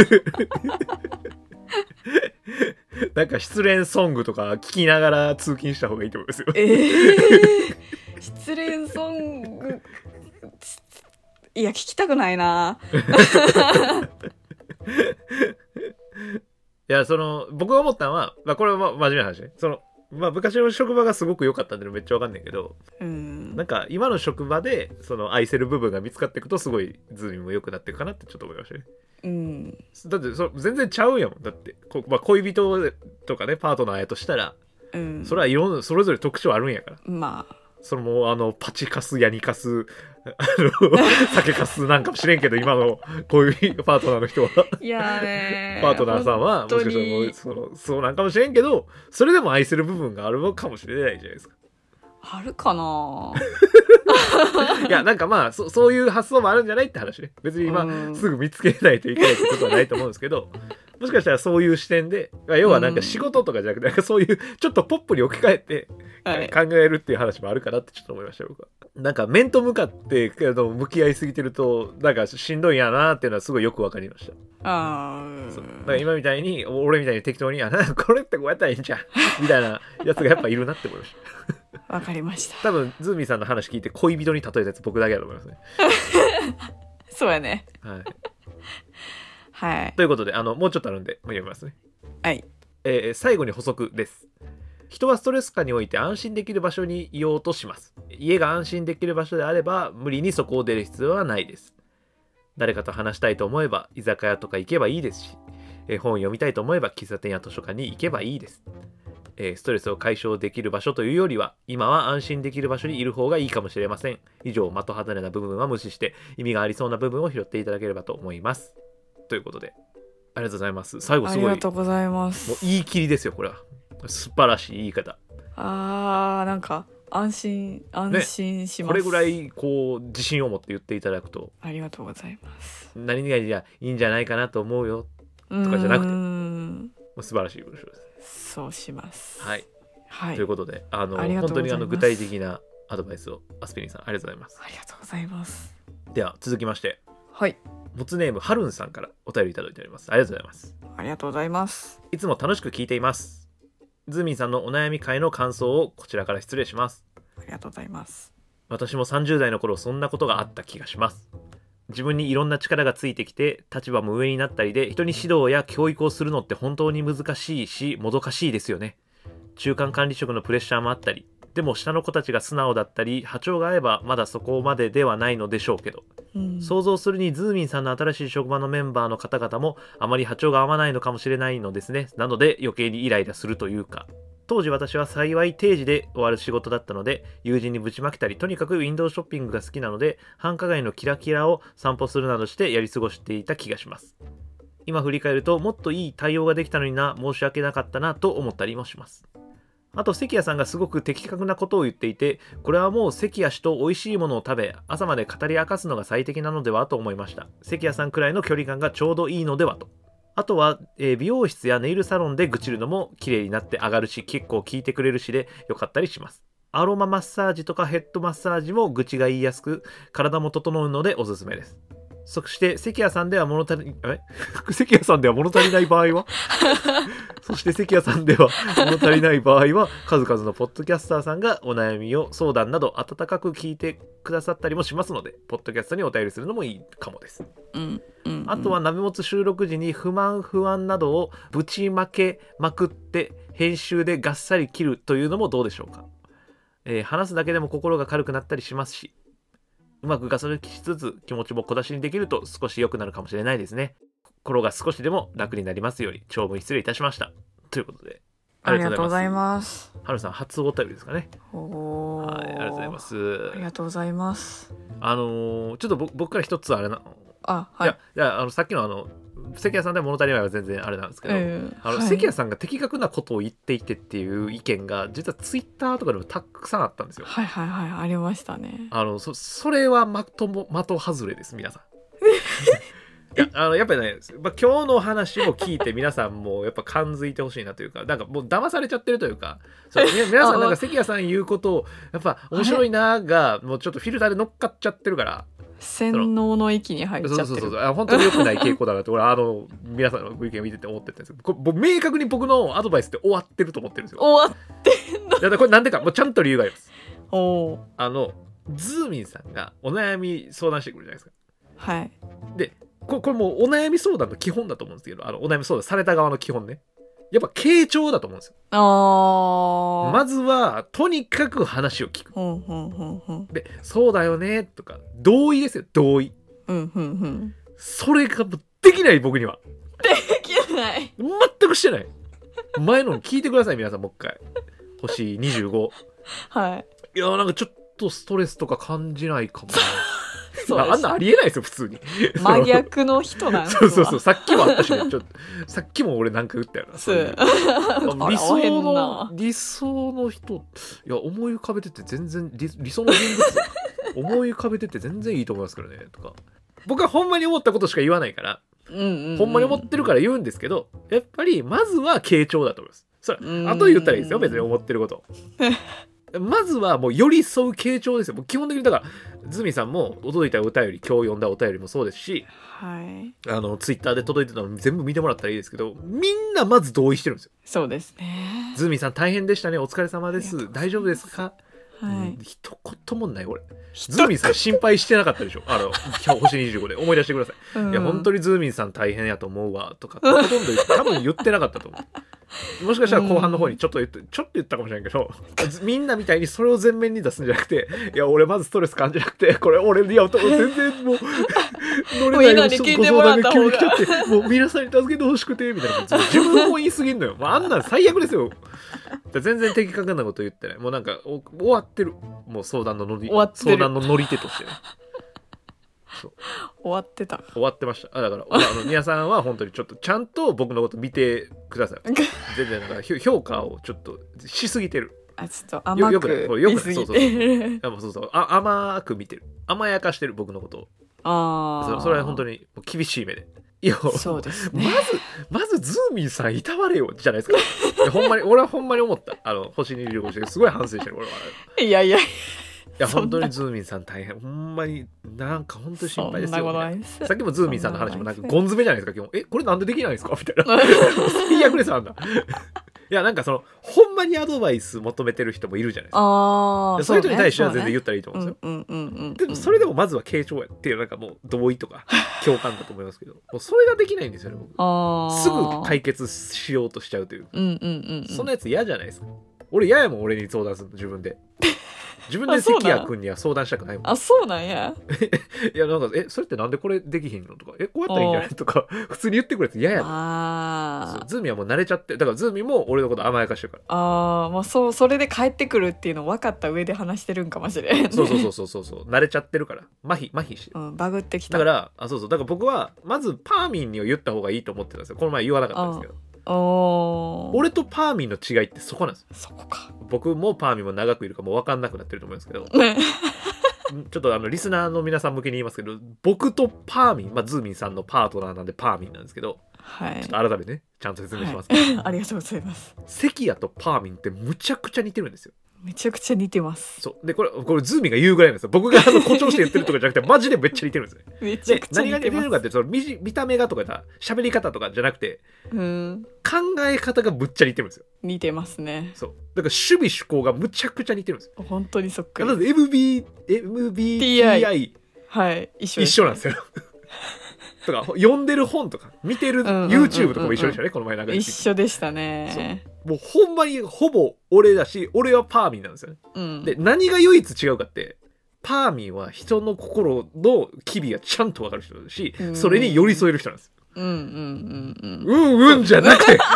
なんか失恋ソングとか聞きながら通勤した方がいいと思いますよ。 えー、失恋ソングいや聞きたくないないやその僕が思ったのは、まあ、これは真面目な話ね。そのまあ昔の職場がすごく良かったんでめっちゃわかんないけど、 うん、 なんか今の職場でその愛せる部分が見つかっていくとすごいズーミンも良くなっていくかなってちょっと思いましたね。 うん、 だってそ全然ちゃうやん。だってこ、まあ、恋人とかねパートナーやとしたら、 うん、 それはいろんなそれぞれ特徴あるんやから。 まあそのもうあのパチカスヤニカスあの酒カスなんかもしれんけど今のこういうパートナーの人はいやねパートナーさんはもしかしたらもうそのそうなんかもしれんけど、それでも愛せる部分があるのかもしれないじゃないですか。 あるかな。 いやなんかまあ そ, そういう発想もあるんじゃないって話ね。別に今すぐ見つけないといけないってことはないと思うんですけど、もしかしたらそういう視点で、要はなんか仕事とかじゃなくてなんかそういうちょっとポップに置き換えて考えるっていう話もあるかなってちょっと思いました僕は。なんか面と向かって向き合いすぎてるとなんかしんどいんやなっていうのはすごいよく分かりました。 あそうだから今みたいに俺みたいに適当にあなこれってこうやったらいいんじゃんみたいなやつがやっぱいるなって思いました。 わかりました。 多分ズーミーさんの話聞いて恋人に例えたやつ僕だけだと思いますね。 そうやね。 はい。 はい。 ということであのもうちょっとあるんで読みますね。 はい。 えー、最後に補足です。人はストレス下において安心できる場所にいようとします。家が安心できる場所であれば無理にそこを出る必要はないです。誰かと話したいと思えば居酒屋とか行けばいいですし、えー、本読みたいと思えば喫茶店や図書館に行けばいいです。えー、ストレスを解消できる場所というよりは今は安心できる場所にいる方がいいかもしれません。以上、的外れな部分は無視して意味がありそうな部分を拾っていただければと思います。 ということでありがとうございます。最後すごい、 ありがとうございます。 もう言い切りですよこれは。素晴らしい言い方。 あーなんか安心安心します、ね、 これぐらいこう自信を持って言っていただくと、 ありがとうございます。 何々じゃいいんじゃないかなと思うよとかじゃなくて、 うーんもう素晴らしい文章です。 そうします。 はい、 はい、 ということであのありがとうございます。 本当にあの具体的なアドバイスをアスピリンさんありがとうございます。 ありがとうございます。 では続きまして、 はい、 モツネームはるんさんからお便りいただいております。ありがとうございます。 ありがとうございます。 いつも楽しく聞いています。ズーミンさんのお悩み会の感想をこちらから失礼します。 ありがとうございます。 私もさんじゅう代の頃そんなことがあった気がします。自分にいろんな力がついてきて立場も上になったりで、人に指導や教育をするのって本当に難しいしもどかしいですよね。中間管理職のプレッシャーもあったり、でも下の子たちが素直だったり波長が合えばまだそこまでではないのでしょうけど、うん、想像するにズーミンさんの新しい職場のメンバーの方々もあまり波長が合わないのかもしれないのですね。なので余計にイライラするというか、当時私は幸い定時で終わる仕事だったので友人にぶちまけたり、とにかくウィンドウショッピングが好きなので繁華街のキラキラを散歩するなどしてやり過ごしていた気がします。今振り返るともっといい対応ができたのにな、申し訳なかったなと思ったりもします。あと関谷さんがすごく的確なことを言っていて、これはもう関谷氏と美味しいものを食べ朝まで語り明かすのが最適なのではと思いました。関谷さんくらいの距離感がちょうどいいのではと。あとは、えー、美容室やネイルサロンで愚痴るのも綺麗になって上がるし、結構聞いてくれるしでよかったりします。アロママッサージとかヘッドマッサージも愚痴が言いやすく体も整うのでおすすめです。そして関谷さんでは物足りえ関谷さんでは物足りない場合はそして関谷さんでは物足りない場合は数々のポッドキャスターさんがお悩みを相談など温かく聞いてくださったりもしますので、ポッドキャストにお便りするのもいいかもです。うんうんうん、あとは鍋もつ収録時に不満不安などをぶちまけまくって編集でガッサリ切るというのもどうでしょうか。えー、話すだけでも心が軽くなったりしますし、うまくガソリンしつつ気持ちも小出しにできると少し良くなるかもしれないですね。心が少しでも楽になりますように長文失礼いたしましたということで、 ありがとうございます。 はるさん初お便りですかね。 おはい、ありがとうございます。 ありがとうございます。 あのー、ちょっと僕から一つあれなあ、はい、 いやいやあのさっきのあの関谷さんでは物足りないは全然あれなんですけど、えー、あの、はい、関谷さんが的確なことを言っていてっていう意見が実はツイッターとかでもたくさんあったんですよ。 はいはいはい、ありましたね。 あの そ, それは的も的外れです皆さん。いやあのやっぱりね、まあ、今日の話を聞いて皆さんもやっぱ感づいてほしいなというか、なんかもう騙されちゃってるというか、そう皆さんなんか関谷さん言うことをやっぱ面白いながもうちょっとフィルターで乗っかっちゃってるから、 洗脳の域に入っちゃってる。 そうそうそう、本当に良くない傾向だなって俺あの皆さんのご意見を見てて思ってたんですけど、これ明確に僕のアドバイスって終わってると思ってるんですよ。 終わってんの。 だからこれなんでかもうちゃんと理由があります。 おあのズーミンさんがお悩み相談してくるじゃないですか。 はい。 でこれもうお悩み相談の基本だと思うんですけど、あのお悩み相談された側の基本ね、やっぱ傾聴だと思うんですよ。 あまずはとにかく話を聞く。 ほんほんほんほん。 でそうだよねとか同意ですよ、同意。 うんふんふん。 それができない僕には。 できない。 全くしてない。前の聞いてください皆さんもう一回。星にじゅうご。 はい。 いやなんかちょっとストレスとか感じないかもな。 そうあんなありえないですよ普通に。 真逆の人なんですそうそうそう、さっきもあったし、ね、ちょっとさっきも俺なんか言ったよな。そういう理想の理想の人、いや思い浮かべてて全然 理, 理想の人物思い浮かべてて全然いいと思いますからねとか。僕はほんまに思ったことしか言わないから、うんうんうん、ほんまに思ってるから言うんですけど、やっぱりまずは傾聴だと思います。それ後で言ったらいいですよ別に思ってること。まずはもう寄り添う傾聴ですよ。もう基本的にだからズミさんも届いたお便り、今日読んだお便りもそうですし、 はい、 あのツイッターで届いてたの全部見てもらったらいいですけど、みんなまず同意してるんですよ。 そうですね。 ズミさん大変でしたね、お疲れ様です、大丈夫ですか。 はい、 一言もない俺。ズーミンさん心配してなかったでしょ。あの星にじゅうごで思い出してください。うん、いや本当にズーミンさん大変やと思うわとかほとんど多分言ってなかったと思う。もしかしたら後半の方にちょっと言って、うん、ちょっと言ったかもしれないけど、みんなみたいにそれを前面に出すんじゃなくて、いや俺まずストレス感じなくて、これ俺いや全然もう乗れないよ、ご相談が急に来ちゃってもう皆さんに助けてほしくてみたいな感じで自分も言い過ぎんのよ。もうあんなん最悪ですよ。全然的確なこと言ってない。もうなんか終わってる。もう相談の乗り相談の乗り手としてね。 そう終わってた。 終わってました。あだからあの皆さんは本当にちょっとちゃんと僕のこと見てください。全然なんかひ評価をちょっとしすぎてる。 あちょっと甘よくないこれよくないく見すぎそうそうそうて。 あもうそうそうあ甘く見てる甘やかしてる僕のことをああ。 そそれは本当にもう厳しい目でいやそうですまね。 ずまずズーミンさんいたわれよじゃないですか。いやほんまに俺はほんまに思ったあの星に旅行してすごい反省してる俺は。 いやいや。 いやそんな本当にズーミンさん大変ほんまになんか本当に心配ですそんなことよ、 ないですさっきもズーミンさんの話もなんかそんなゴン詰めじゃないですか基本えこれなんでできないんですかみたいな最悪ですあんな。いやなんかそのほんまにアドバイス求めてる人もいるじゃないですか。 ああ。 そういう人に対しては全然言言ったらいいと思うんですよ。 うんうんうんうん。 でもそれでもまずは傾聴やっていうなんかもう同意とか共感だと思いますけどもうそれができないんですよね僕。 ああ。 すぐ解決しようとしちゃうというか、 うんうんうんうん。 そんなやつ嫌じゃないですか。俺嫌やもん俺に相談するの自分で自分であそうなん関谷君には相談したくないもん。 あ、そうなんや。 いやなんかえそれってなんでこれできひんのとかえこうやったらいいんじゃないとか普通に言ってくるやつ嫌やもん。 あそうズーミンはもう慣れちゃってだからズーミンも俺のこと甘やかしてるから。 あ。ああ、まあそう、それで帰ってくるっていうの分かった上で話してるんかもしれん。 そうそうそうそうそうそう慣れちゃってるから麻痺麻痺してる。 うん、バグってきた。 だからあそうそうだから僕はまずパーミンには言った方がいいと思ってたんですよ。この前言わなかったんですけどおー。 俺とパーミンの違いってそこなんですよ。 そこか。 僕もパーミンも長くいるかもう分かんなくなってると思うんですけどね。 ちょっとあのリスナーの皆さん向けに言いますけど僕とパーミン、まあ、ズーミンさんのパートナーなんでパーミンなんですけどはい。 ちょっと改めてねちゃんと説明しますけど、 はいありがとうございます。 関谷とパーミンってむちゃくちゃ似てるんですよ。 めちゃくちゃ似てます。 そうでこれこれズーミンが言うぐらいなんですよ。僕があの誇張して言ってるとかじゃなくてマジでめっちゃ似てるんですよ。 めちゃでくちゃ何が似て似てます。 るかってその見見た目がとかさ喋り方とかじゃなくてうん。 考え方がむっちゃ似てるんですよ。 似てますね。 そうだから守備趣向がむちゃくちゃ似てるんですよ。 本当にそっくり。 まず エムビー、エムビーティーアイはい。一緒一緒なんですよ。とか読んでる本とか見てるうんうんうんうん YouTube とかも一緒でしたねこの前なんか一緒でしたね。 もうほんまにほぼ俺だし俺はパーミンなんですよね。 うん。 で何が唯一違うかってパーミンは人の心の機微がちゃんと分かる人だしうんそれに寄り添える人なんですよ。 うんうんうんうん。 うんうんじゃなくて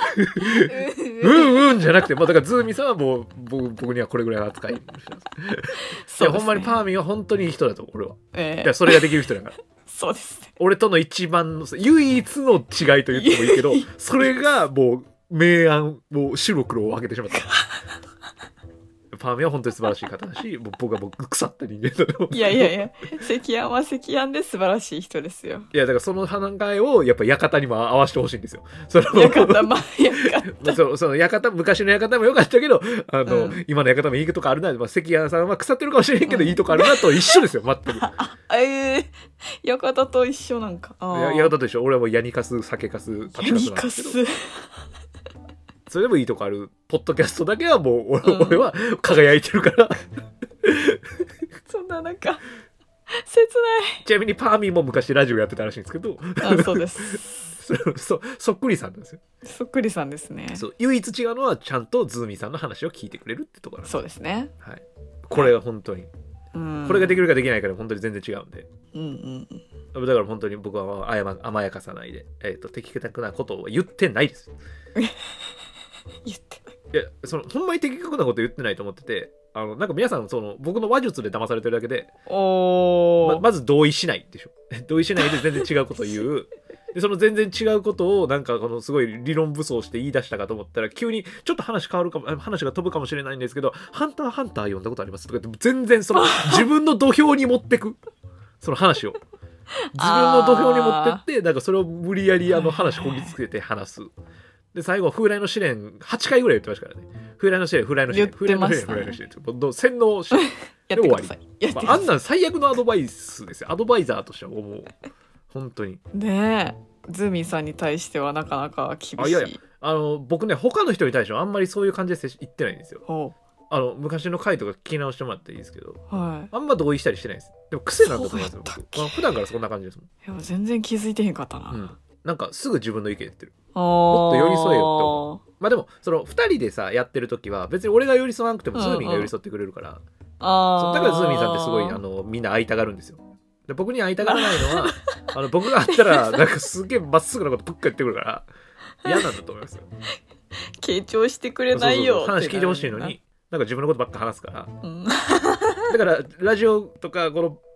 うんうんじゃなくてまあだからズーミンさんはもう僕僕にはこれぐらいの扱いの人なんですいやほんまにパーミンは本当にいい人だと思う俺は。 えいやそれができる人だからそうですね。 俺との一番の唯一の違いと言ってもいいけどそれがもう明暗もう白黒を分けてしまったパーミンは本当に素晴らしい方だしもう僕はもう腐った人間だと思う。 いやいやいや、関谷は関谷で素晴らしい人ですよ。 いやだからその考えをやっぱ館にも合わせてほしいんですよ。その館まあ館そその館昔の館も良かったけどあの、 うん、 今の館もいいとこあるな、まあ、関谷さんは腐ってるかもしれんけど、うん、いいとこあるなと一緒ですよ全く。 ええー、館と一緒なんか。 館と一緒俺はもうヤニカス酒カス立ちカスなんですけどそれでもいいとこあるポッドキャストだけはもう 俺,、うん、俺は輝いてるからそんななんか切ない。 ちなみにパーミンも昔ラジオやってたらしいんですけどあそうですそ, そ, そっくりさんなんですよ。 そっくりさんですね。 そう唯一違うのはちゃんとズーミンさんの話を聞いてくれるってところなんです。 そうですね、 はい、これは本当に、 うん、 これができるかできないかで本当に全然違うんで、 うんうんうん、だから本当に僕は甘, 甘やかさないで、えー、と的確なことを言ってないです言ってない。 いやそのほんまに的確なこと言ってないと思っててあのなんか皆さんその僕の話術で騙されてるだけでお、 ま, まず同意しないでしょ同意しないで全然違うことを言うでその全然違うことをなんかこのすごい理論武装して言い出したかと思ったら急にちょっと話変わるかも話が飛ぶかもしれないんですけどハンターハンター読んだことありますとかって全然その自分の土俵に持ってくその話を自分の土俵に持ってってなんかそれを無理やりあの話こぎつけて話すで最後風来の試練はちかいぐらい言ってましたからね。風来の試練風来の試練風来の試練風来の試練って洗脳してやってください。 まあ、あんなん最悪のアドバイスですよ。アドバイザーとしてはもう本当にねえズーミンさんに対してはなかなか厳しい。 あいやいやあの僕ね他の人に対してはあんまりそういう感じで言ってないんですよ。あの昔の回とか聞き直してもらっていいですけど、はい、あんま同意したりしてないです。でも癖なんだと思いますよ。僕、まあ、普段からそんな感じですもん。 いや全然気づいてへんかったな、 うん、なんかすぐ自分の意見言ってる。もっと寄り添えよって思う。まあでもそのふたりでさやってる時は別に俺が寄り添わなくてもズーミンが寄り添ってくれるから、うんうん、あだからズーミンさんってすごいあのみんな会いたがるんですよ。で僕に会いたがらないのはあの僕が会ったらなんかすげえまっすぐなことぶっか言ってくるから嫌なんだと思いますよ。 傾聴してくれないよ。 そうそうそう話聞いてほしいのになんか自分のことばっか話すから、うん、だからラジオとかこの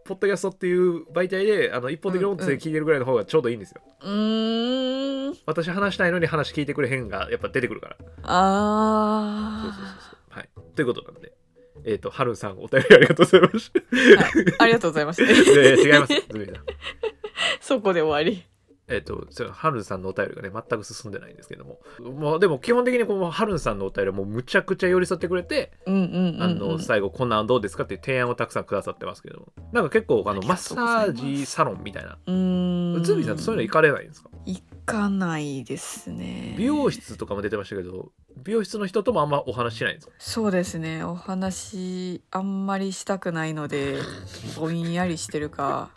ポッドキャストっていう媒体であの一方的に音声聞いてるぐらいの方がちょうどいいんですよ、 うーん私話したいのに話聞いてくれへんがやっぱ出てくるから。 あそうそうそうそう、はい、ということなんでえっ、ー、とはるんさんお便りありがとうございました、 はい、ありがとうございましたいやいや違いますズミさんそこで終わり。 えっ、ー、と、ハルンさんのお便りがね、全く進んでないんですけども、まあ、でも基本的にこのハルンさんのお便りはもうむちゃくちゃ寄り添ってくれて、 うんうんうんうん、 あの最後こんなんどうですかっていう提案をたくさんくださってますけども、なんか結構あのマッサージサロンみたいな、 うーんズミさんそういうの行かれないんですか？ 行かないですね。 美容室とかも出てましたけど、美容室の人ともあんまお話ししないんですか？ そうですね、お話あんまりしたくないのでぼんやりしてるか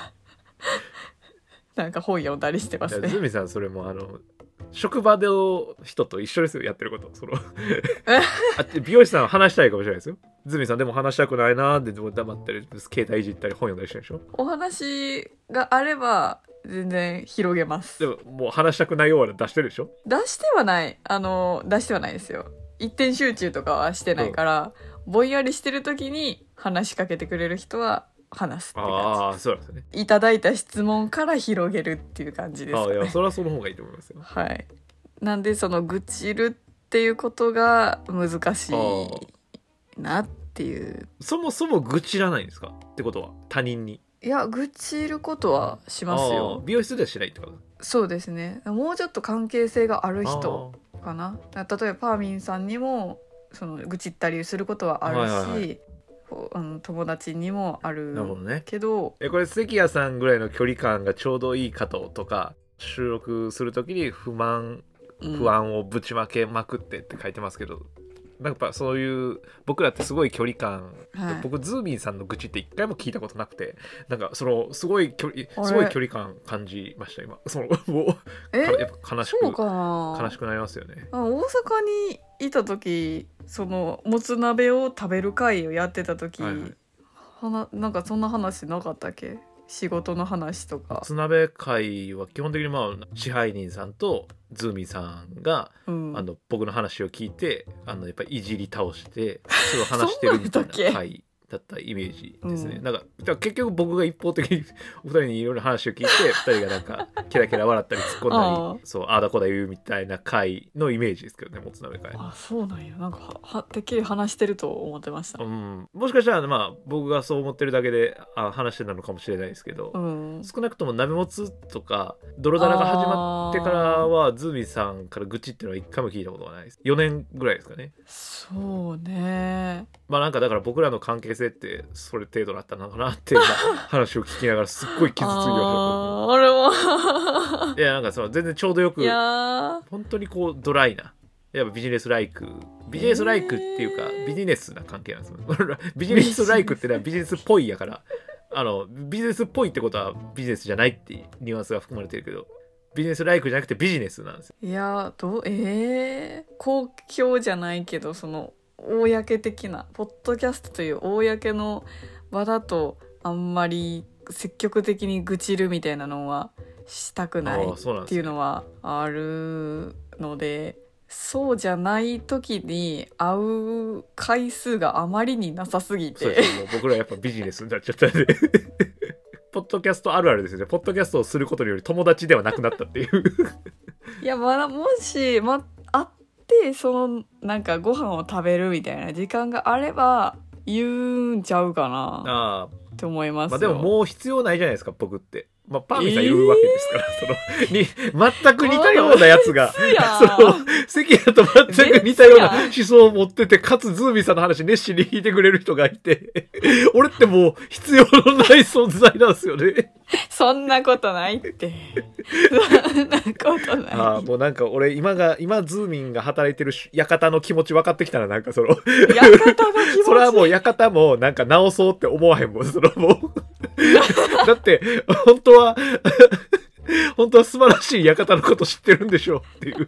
なんか本読んだりしてますね。 ズミさんそれもあの職場の人と一緒ですよ、やってること。そのあ美容師さんは話したいかもしれないですよ。ズミさんでも話したくないなーって黙ったり携帯いじったり本読んだりしたでしょ。 お話があれば全然広げます。 でももう話したくないような出してるでしょ。 出してはないあの出してはないですよ。一点集中とかはしてないから、うん、ぼんやりしてる時に話しかけてくれる人は話すって感じ。 ああ、そうなんですね。 いただいた質問から広げるっていう感じですかね。 ああ、いやそれはその方がいいと思いますよ。 はい。なんでその愚痴るっていうことが難しいなっていう。 そもそも愚痴らないんですかってことは他人に。 いや愚痴ることはしますよ。 美容室ではしないってこと？ そうですね。もうちょっと関係性がある人かな。例えばパーミンさんにもその愚痴ったりすることはあるし、はいはいはい、あの友達にもあるけど、 ね、えこれ関谷さんぐらいの距離感がちょうどいいかととか、収録するときに不満不安をぶちまけまくってって書いてますけど、うん、なんかそういう僕らってすごい距離感、はい、僕ズーミンさんの愚痴って一回も聞いたことなくて、なんかそのすごい距離すごい距離感感じました今。そのもうやっぱ悲しく悲しくなりますよね。 大阪にいた時そのもつ鍋を食べる会をやってた時、はいはい、はななんかそんな話なかったっけ？仕事の話とか。もつ鍋会は基本的にまあ支配人さんとズーミンさんが、うん、あの僕の話を聞いてあのやっぱりいじり倒してそれを話してるみたいな会だったイメージですね。うん、なんか結局僕が一方的にお二人にいろいろ話を聞いてふたりがなんかキラキラ笑ったり突っ込んだりあそうあーだこだ言うみたいな会のイメージですけどね、もつ鍋会。 あそうなんや。なんかはてっきり話してると思ってました。 うん、もしかしたらまあ僕がそう思ってるだけであ話してたのかもしれないですけど、うん、少なくとも鍋もつとか泥だらが始まってからはズーミンさんから愚痴っていうのは一回も聞いたことがないです。よねんぐらいですかね。 そうね。 まあなんかだから僕らの関係性ってそれ程度だったのかなっていう話を聞きながらすっごい傷ついてました。あ俺もいやなんかその全然ちょうどよく本当にこうドライなやっぱビジネスライクビジネスライクっていうか、えー、ビジネスな関係なんですよ。ビジネスライクってのはビジネスっぽいやからあのビジネスっぽいってことはビジネスじゃないってニュアンスが含まれてるけど、ビジネスライクじゃなくてビジネスなんですよ。 いやどうえー、公共じゃないけどその公的なポッドキャストという公の場だとあんまり積極的に愚痴るみたいなのはしたくないっていうのはあるので、そうじゃない時に会う回数があまりになさすぎて、そうですもう僕らやっぱビジネスになっちゃったんでポッドキャストあるあるですよね。ポッドキャストをすることにより友達ではなくなったっていういやまだもし、ま、会ってそのなんかご飯を食べるみたいな時間があれば言うんちゃうかなあって思いますよ。 まあ、でももう必要ないじゃないですか僕って。まあ、パーミーさんいるわけですから、えー、そのに全く似たようなやつがその関谷と全く似たような思想を持ってて、かつズーミーさんの話熱心に聞いてくれる人がいて俺ってもう必要のない存在なんですよね。 そんなことないってそんなことない。 あもうなんか俺今が今ズーミンが働いてる館の気持ち分かってきたら、なんかその館の気持ちそれはもう館もなんか直そうって思わへんもん。そのもうだって本当は本当は素晴らしい館のこと知ってるんでしょうっていう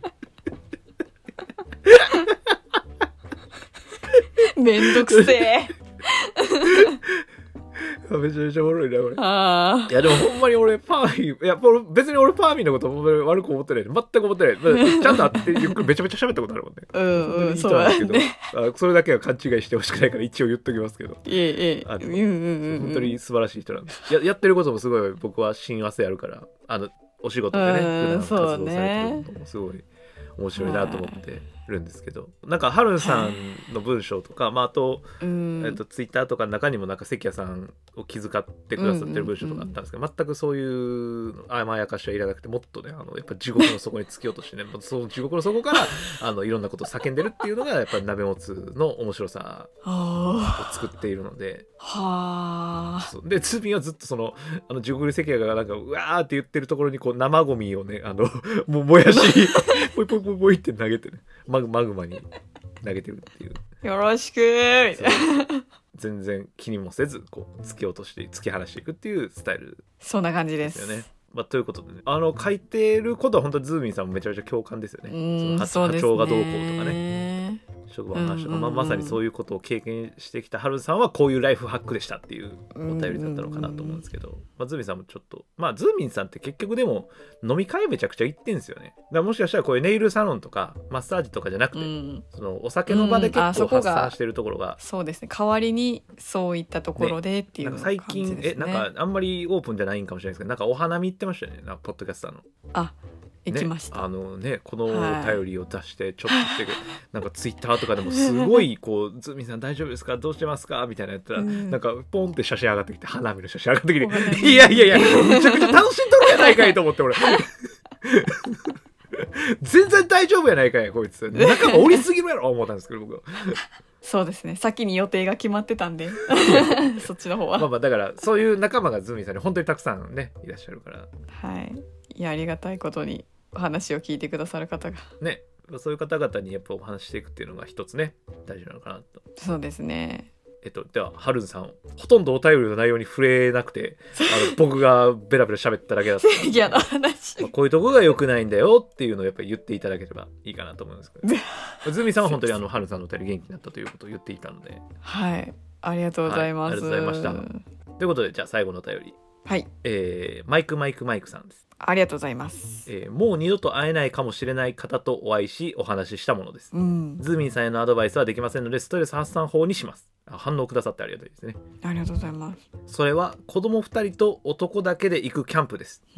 めんどくせえめちゃめちゃおもろいなこれ。 あいやでもほんまに俺パーミーいや別に俺パーミーのこと悪く思ってない全く思ってないちゃんと会ってゆっくりめちゃめちゃ喋ったことあるもんね。 うんうん、 そうなんですけど、あそれだけは勘違いしてほしくないから一応言っときますけど、 いえいえ、 あの、 うんうんうん、 本当に素晴らしい人なんで、ややってることもすごい僕は親和性あるから、あのお仕事でね普段活動されてることもすごい面白いなと思ってるんですけど、なんかハルンさんの文章とか、まあ、あと、えっと、ツイッターとかの中にもなんか関谷さんを気遣ってくださってる文章とかあったんですけど、全くそういう甘やかしはいらなくて、もっとねあのやっぱ地獄の底に突き落としてねその地獄の底からあのいろんなことを叫んでるっていうのがやっぱり鍋もつの面白さを作っているので、 はあ。 でツービンはずっとそのあの地獄に関谷がなんかうわーって言ってるところにこう生ゴミをねあのもう燃やしポイポイポイポイって投げてねマグマグマに投げてるっていう、 よろしく全然気にもせずこう突き落として突き放していくっていうスタイル、 そんな感じでですよね。まあ、ということでねあの書いてることは本当にズーミンさんもめちゃめちゃ共感ですよね。 うん、 その波長がどうこうとかねね、 職場の話とか、まあ、まさにそういうことを経験してきたハルさんはこういうライフハックでしたっていうお便りだったのかなと思うんですけど、まあ、ズーミンさんもちょっとまあズーミンさんって結局でも飲み会めちゃくちゃ行ってんですよね。だからもしかしたらこういうネイルサロンとかマッサージとかじゃなくて、うん、そのお酒の場で結構発散してるところが、 うん、そうですね、代わりにそういったところでっていう、ね、 なんか最近えなんかあんまりオープンじゃないんかもしれないですけど、なんかお花見行ってましたよね、なんかポッドキャスターの。 あ行きました、 ね、あのねこのお便りを出してちょっとして、はい、なんかツイッターとかでもすごいこうズーミンさん大丈夫ですかどうしてますかみたいなやったら、うん、なんかポンって写真上がってきて花火の写真上がってきていやいやいやめちゃくちゃ楽しんどるやないかいと思って俺全然大丈夫やないかいこいつ仲間おりすぎるやろ思ったんですけど僕はそうですね、先に予定が決まってたんでそっちの方はまあまあだからそういう仲間がズーミンさんに本当にたくさんねいらっしゃるから、 はいいやありがたいことにお話を聞いてくださる方がね、そういう方々にやっぱお話していくっていうのが一つね大事なのかなと。 そうですね。 えっとではハルンさんほとんどお便りの内容に触れなくてあの僕がベラベラ喋っただけだったいやの話、 まあ、こういうとこが良くないんだよっていうのをやっぱり言っていただければいいかなと思うんですけどズミさんは本当にあのハルンさんのお便り元気になったということを言っていたので、 はいありがとうございます、 はい、ありがとうございました。ということでじゃあ最後のお便り、 はい、 えー、マイクマイクマイクさんです。 ありがとうございます、 えー、もう二度と会えないかもしれない方とお会いしお話ししたものです、 うん、 ズーミンさんへのアドバイスはできませんのでストレス発散法にします。反応くださってありがたいですね。 ありがとうございます。 それは子供ふたりと男だけで行くキャンプです。 うん、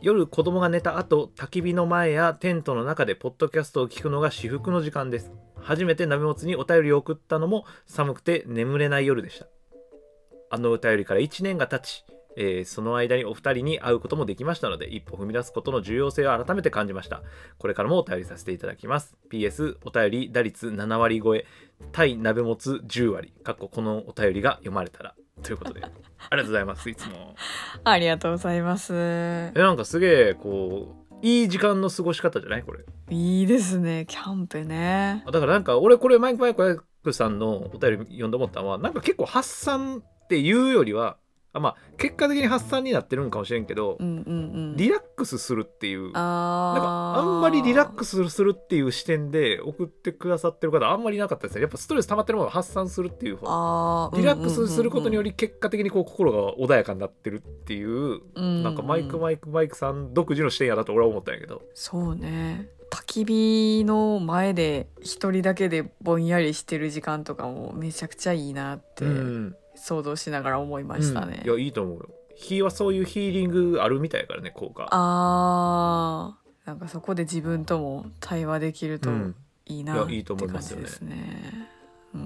夜子供が寝た後焚き火の前やテントの中でポッドキャストを聞くのが至福の時間です。初めて鍋もつにお便りを送ったのも寒くて眠れない夜でした。あのお便りからいちねんが経ち、えー、その間にお二人に会うこともできましたので一歩踏み出すことの重要性を改めて感じました。これからもお便りさせていただきます。 ピーエス お便り打率ななわり超え対鍋もつじゅうわりかっここのお便りが読まれたらということでありがとうございます。いつもありがとうございます。えなんかすげえこういい時間の過ごし方じゃないこれ。 いいですねキャンプね。 だからなんか俺これマイクマイクさんのお便り読んで思ったのはなんか結構発散っていうよりはあまあ結果的に発散になってるんかもしれんけど、 うんうんうん、 リラックスするっていうあなんかあんまりリラックスするっていう視点で送ってくださってる方あんまりいなかったですね。やっぱストレス溜まってるものを発散するっていう方あリラックスすることにより結果的にこう心が穏やかになってるっていう、うんうん、なんかマイクマイクマイクさん独自の視点やなと俺は思ったんやけど。 そうね焚き火の前で一人だけでぼんやりしてる時間とかもめちゃくちゃいいなって想像しながら思いましたね、 うん、いやいいと思うよ。火はそういうヒーリングあるみたいからね効果。 あーなんかそこで自分とも対話できるといいな、うん、 いやいいと思いますよね。 ですね、うん、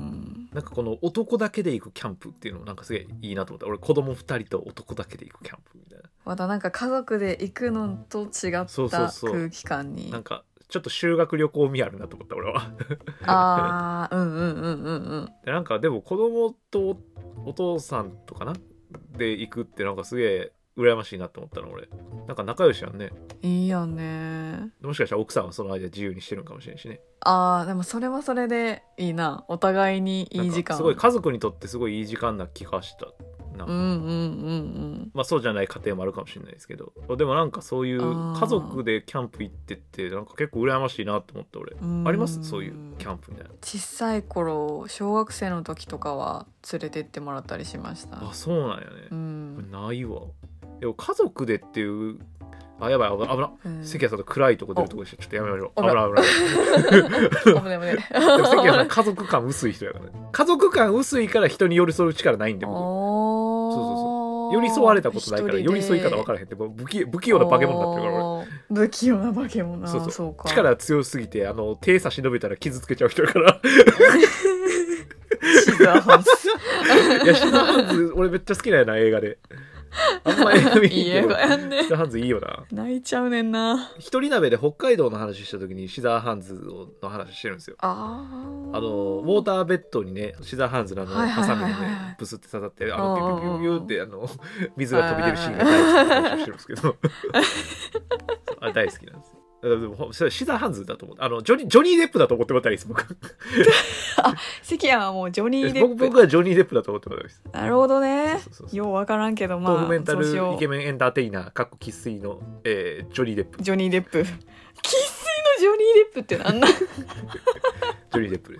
なんかこの男だけで行くキャンプっていうのなんかすげえいいなと思った。俺子供ふたりと男だけで行くキャンプみたいなまたなんか家族で行くのと違った空気感になんかちょっと修学旅行味あるなと思った俺はあーうんうんうんうんうんでなんかでも子供とお父さんとかなで行くってなんかすげえ羨ましいなと思ったの俺。なんか仲良しやんね。 いいよね。 もしかしたら奥さんはその間自由にしてるんかもしれんしね。 あーでもそれはそれでいいな。お互いにいい時間。 すごい家族にとってすごいいい時間な気がした。 な、 うんうんうんうんまあそうじゃない家庭もあるかもしれないですけど、でもなんかそういう家族でキャンプ行ってってなんか結構羨ましいなと思って俺。ありますそういうキャンプみたいな。 小さい頃小学生の時とかは連れてってもらったりしました。 あ、そうなんやね、 うん、 ないわ。でも家族でっていう、あ、やばい危な危な、 うん、 関谷さんと暗いとこ出るとこでした。ちょっとやめましょう。危危ない危ない危ない危ないでも関谷さん家族感薄い人やからね。家族感薄いから人に寄り添う力ないんで僕。そうそうそう寄り添われたことないから寄り添い方分からへんって、もう不器不器用な化け物になってるから俺。 不器用な化け物。 そうそうそうか、 力強すぎてあの手差し伸べたら傷つけちゃう人やからシザーハンズいやシザーハンズ俺めっちゃ好きなんやな映画で。あんま映画見いい映画やんね。 シザーハンズいいよな。 泣いちゃうねんな。 一人鍋で北海道の話した時にシザーハンズの話してるんですよ。 ああのウォーターベッドにねシザーハンズのあのはいはいはいはいハサミでねブスって刺さってあのうんうんうんピュピュピュピュってあの水が飛び出るシーンが大好きな話をしてるんですけどあれ大好きなんですよ。でもそれシザーハンズだと思ってあのジョニージョニーデップだと思ってもらったらいいです僕。 関谷はもうジョニー・デッ僕プ。 僕はジョニーデップだと思ってもらったらいいです。 なるほどね。 そうそうそうようわからんけどまあ豆腐メンタルそうしようイケメンエンターテイナーかっこ生粋の、えー、ジョニーデップ。 ジョニー・デップ。生粋のジョニー・デップってなんなんジョニーデップです。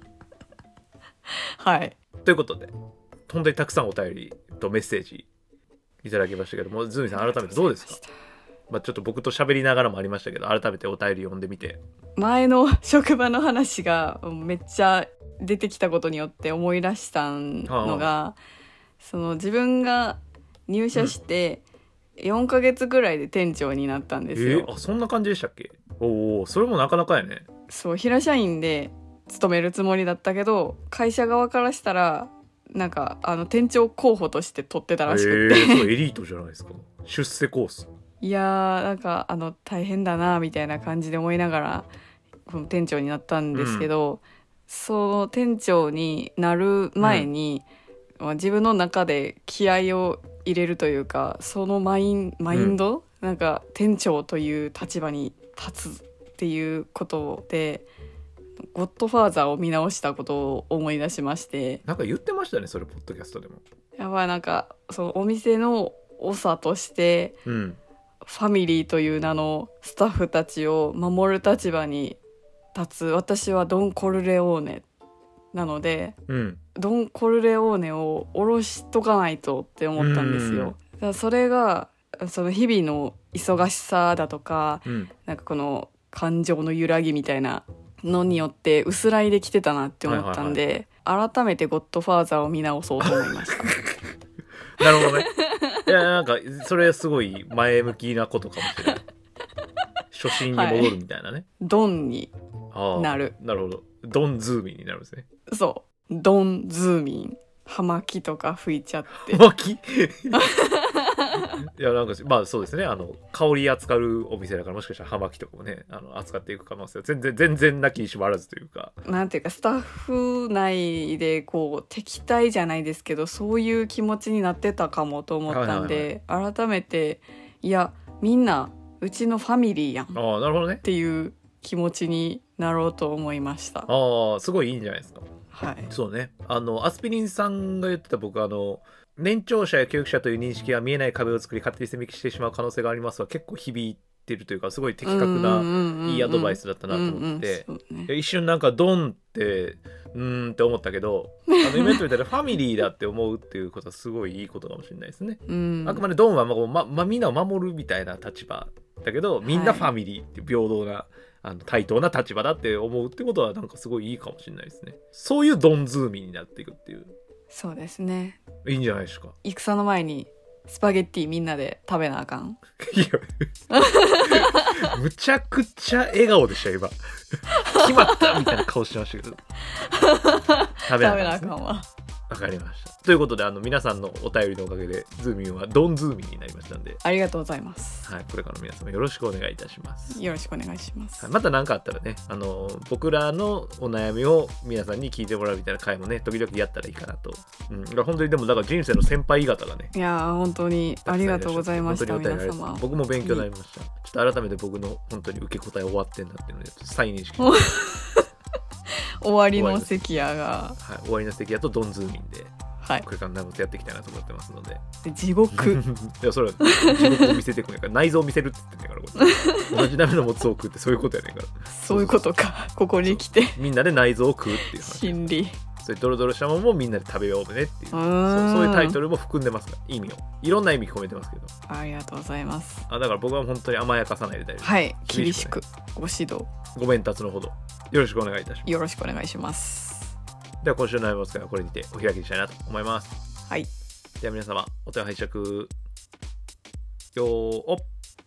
はいということで本当にたくさんお便りとメッセージいただきましたけども、ズミさん改めてどうですか。まあ、ちょっと僕と喋りながらもありましたけど改めてお便り読んでみて。 前の職場の話がめっちゃ出てきたことによって思い出したのが、その自分が入社してよんかげつぐらいで店長になったんですよ。 えー、あそんな感じでしたっけ。おおそれもなかなかやね。 そう平社員で勤めるつもりだったけど会社側からしたらなんかあの店長候補として取ってたらしくて、 えー、そうエリートじゃないですか出世コース。 いやーなんかあの大変だなみたいな感じで思いながらこの店長になったんですけど、うん、その店長になる前に、うん、まあ、自分の中で気合を入れるというかそのマイン、マインド、うん、なんか店長という立場に立つっていうことでゴッドファーザーを見直したことを思い出しまして。 なんか言ってましたねそれポッドキャストでも。 やばいなんかそのお店の長として、うん、ファミリーという名のスタッフたちを守る立場に立つ私はドン・コルレオーネなので、うん、ドン・コルレオーネを下ろしとかないとって思ったんですよ。だからそれがその日々の忙しさだとか、うん、なんかこの感情の揺らぎみたいなのによって薄らいできてたなって思ったんで、はいはいはい、改めてゴッドファーザーを見直そうと思いましたなるほどね。いやなんかそれすごい前向きなことかもしれない初心に戻るみたいなね、はい、 ドンになる。 なるほどドンズーミンになるんですね。 そうドンズーミン葉巻とか吹いちゃって葉巻いやなんかまあそうですねあの香り扱うお店だからもしかしたら葉巻とかもねあの扱っていく可能性は全然全然なきにしもあらずというかなんていうかスタッフ内でこう敵対じゃないですけどそういう気持ちになってたかもと思ったんで、はいはいはい、改めていやみんなうちのファミリーやんあなるほどねっていう気持ちになろうと思いました。 あすごいいいんじゃないですか。 はい、 そうねあのアスピリンさんが言ってた僕あの年長者や教育者という認識が見えない壁を作り勝手に線引きしてしまう可能性がありますは結構響いてるというかすごい的確ないいアドバイスだったなと思ってて、一瞬なんかドンってうーんって思ったけどあのイベントみたいなファミリーだって思うっていうことはすごいいいことかもしれないですねあくまでドンはまあ、まま、みんなを守るみたいな立場だけどみんなファミリーって平等な、はい、あの対等な立場だって思うってことはなんかすごいいいかもしれないですね。そういうドンズーミーになっていくっていう。 そうですねいいんじゃないですか。 戦の前にスパゲッティみんなで食べなあかん。 いやむちゃくちゃ笑顔でした今決まったみたいな顔してましたけど食べなあかんわ。わかりました。ということであの皆さんのお便りのおかげでズーミンはドンズーミンになりましたんでありがとうございます、 はい、これからの皆様よろしくお願いいたします。 よろしくお願いします、 はい、また何かあったらねあの僕らのお悩みを皆さんに聞いてもらうみたいな回もね時々やったらいいかなと、うん、本当にでもだから人生の先輩方がねいや本当にありがとうございました。皆様僕も勉強になりました。ちょっと改めて僕の本当に受け答え終わってんだっていうので再認識終わりの関谷が、 はい、終わりの関谷とドンズーミンではいこれから長くやっていきたいなと思ってますのでで地獄いやそれは地獄を見せてくんやから内臓を見せるって言ってんねんからこれ同じダメのもつを食うってそういうことやねんからそういうことかここに来てみんなで内臓を食うっていう話心理そういうドロドロしたものもみんなで食べようねっていうそうーんそういうタイトルも含んでますから意味をいろんな意味込めてますけどありがとうございますあだから僕は本当に甘やかさないで大丈夫ですはい厳しねくご指導ご鞭達のほどよろしくお願いいたしますよろしくお願いしますでは今週の内容ですからこれにてお開きにしたいなと思いますはいでは皆様お手を拝借よーお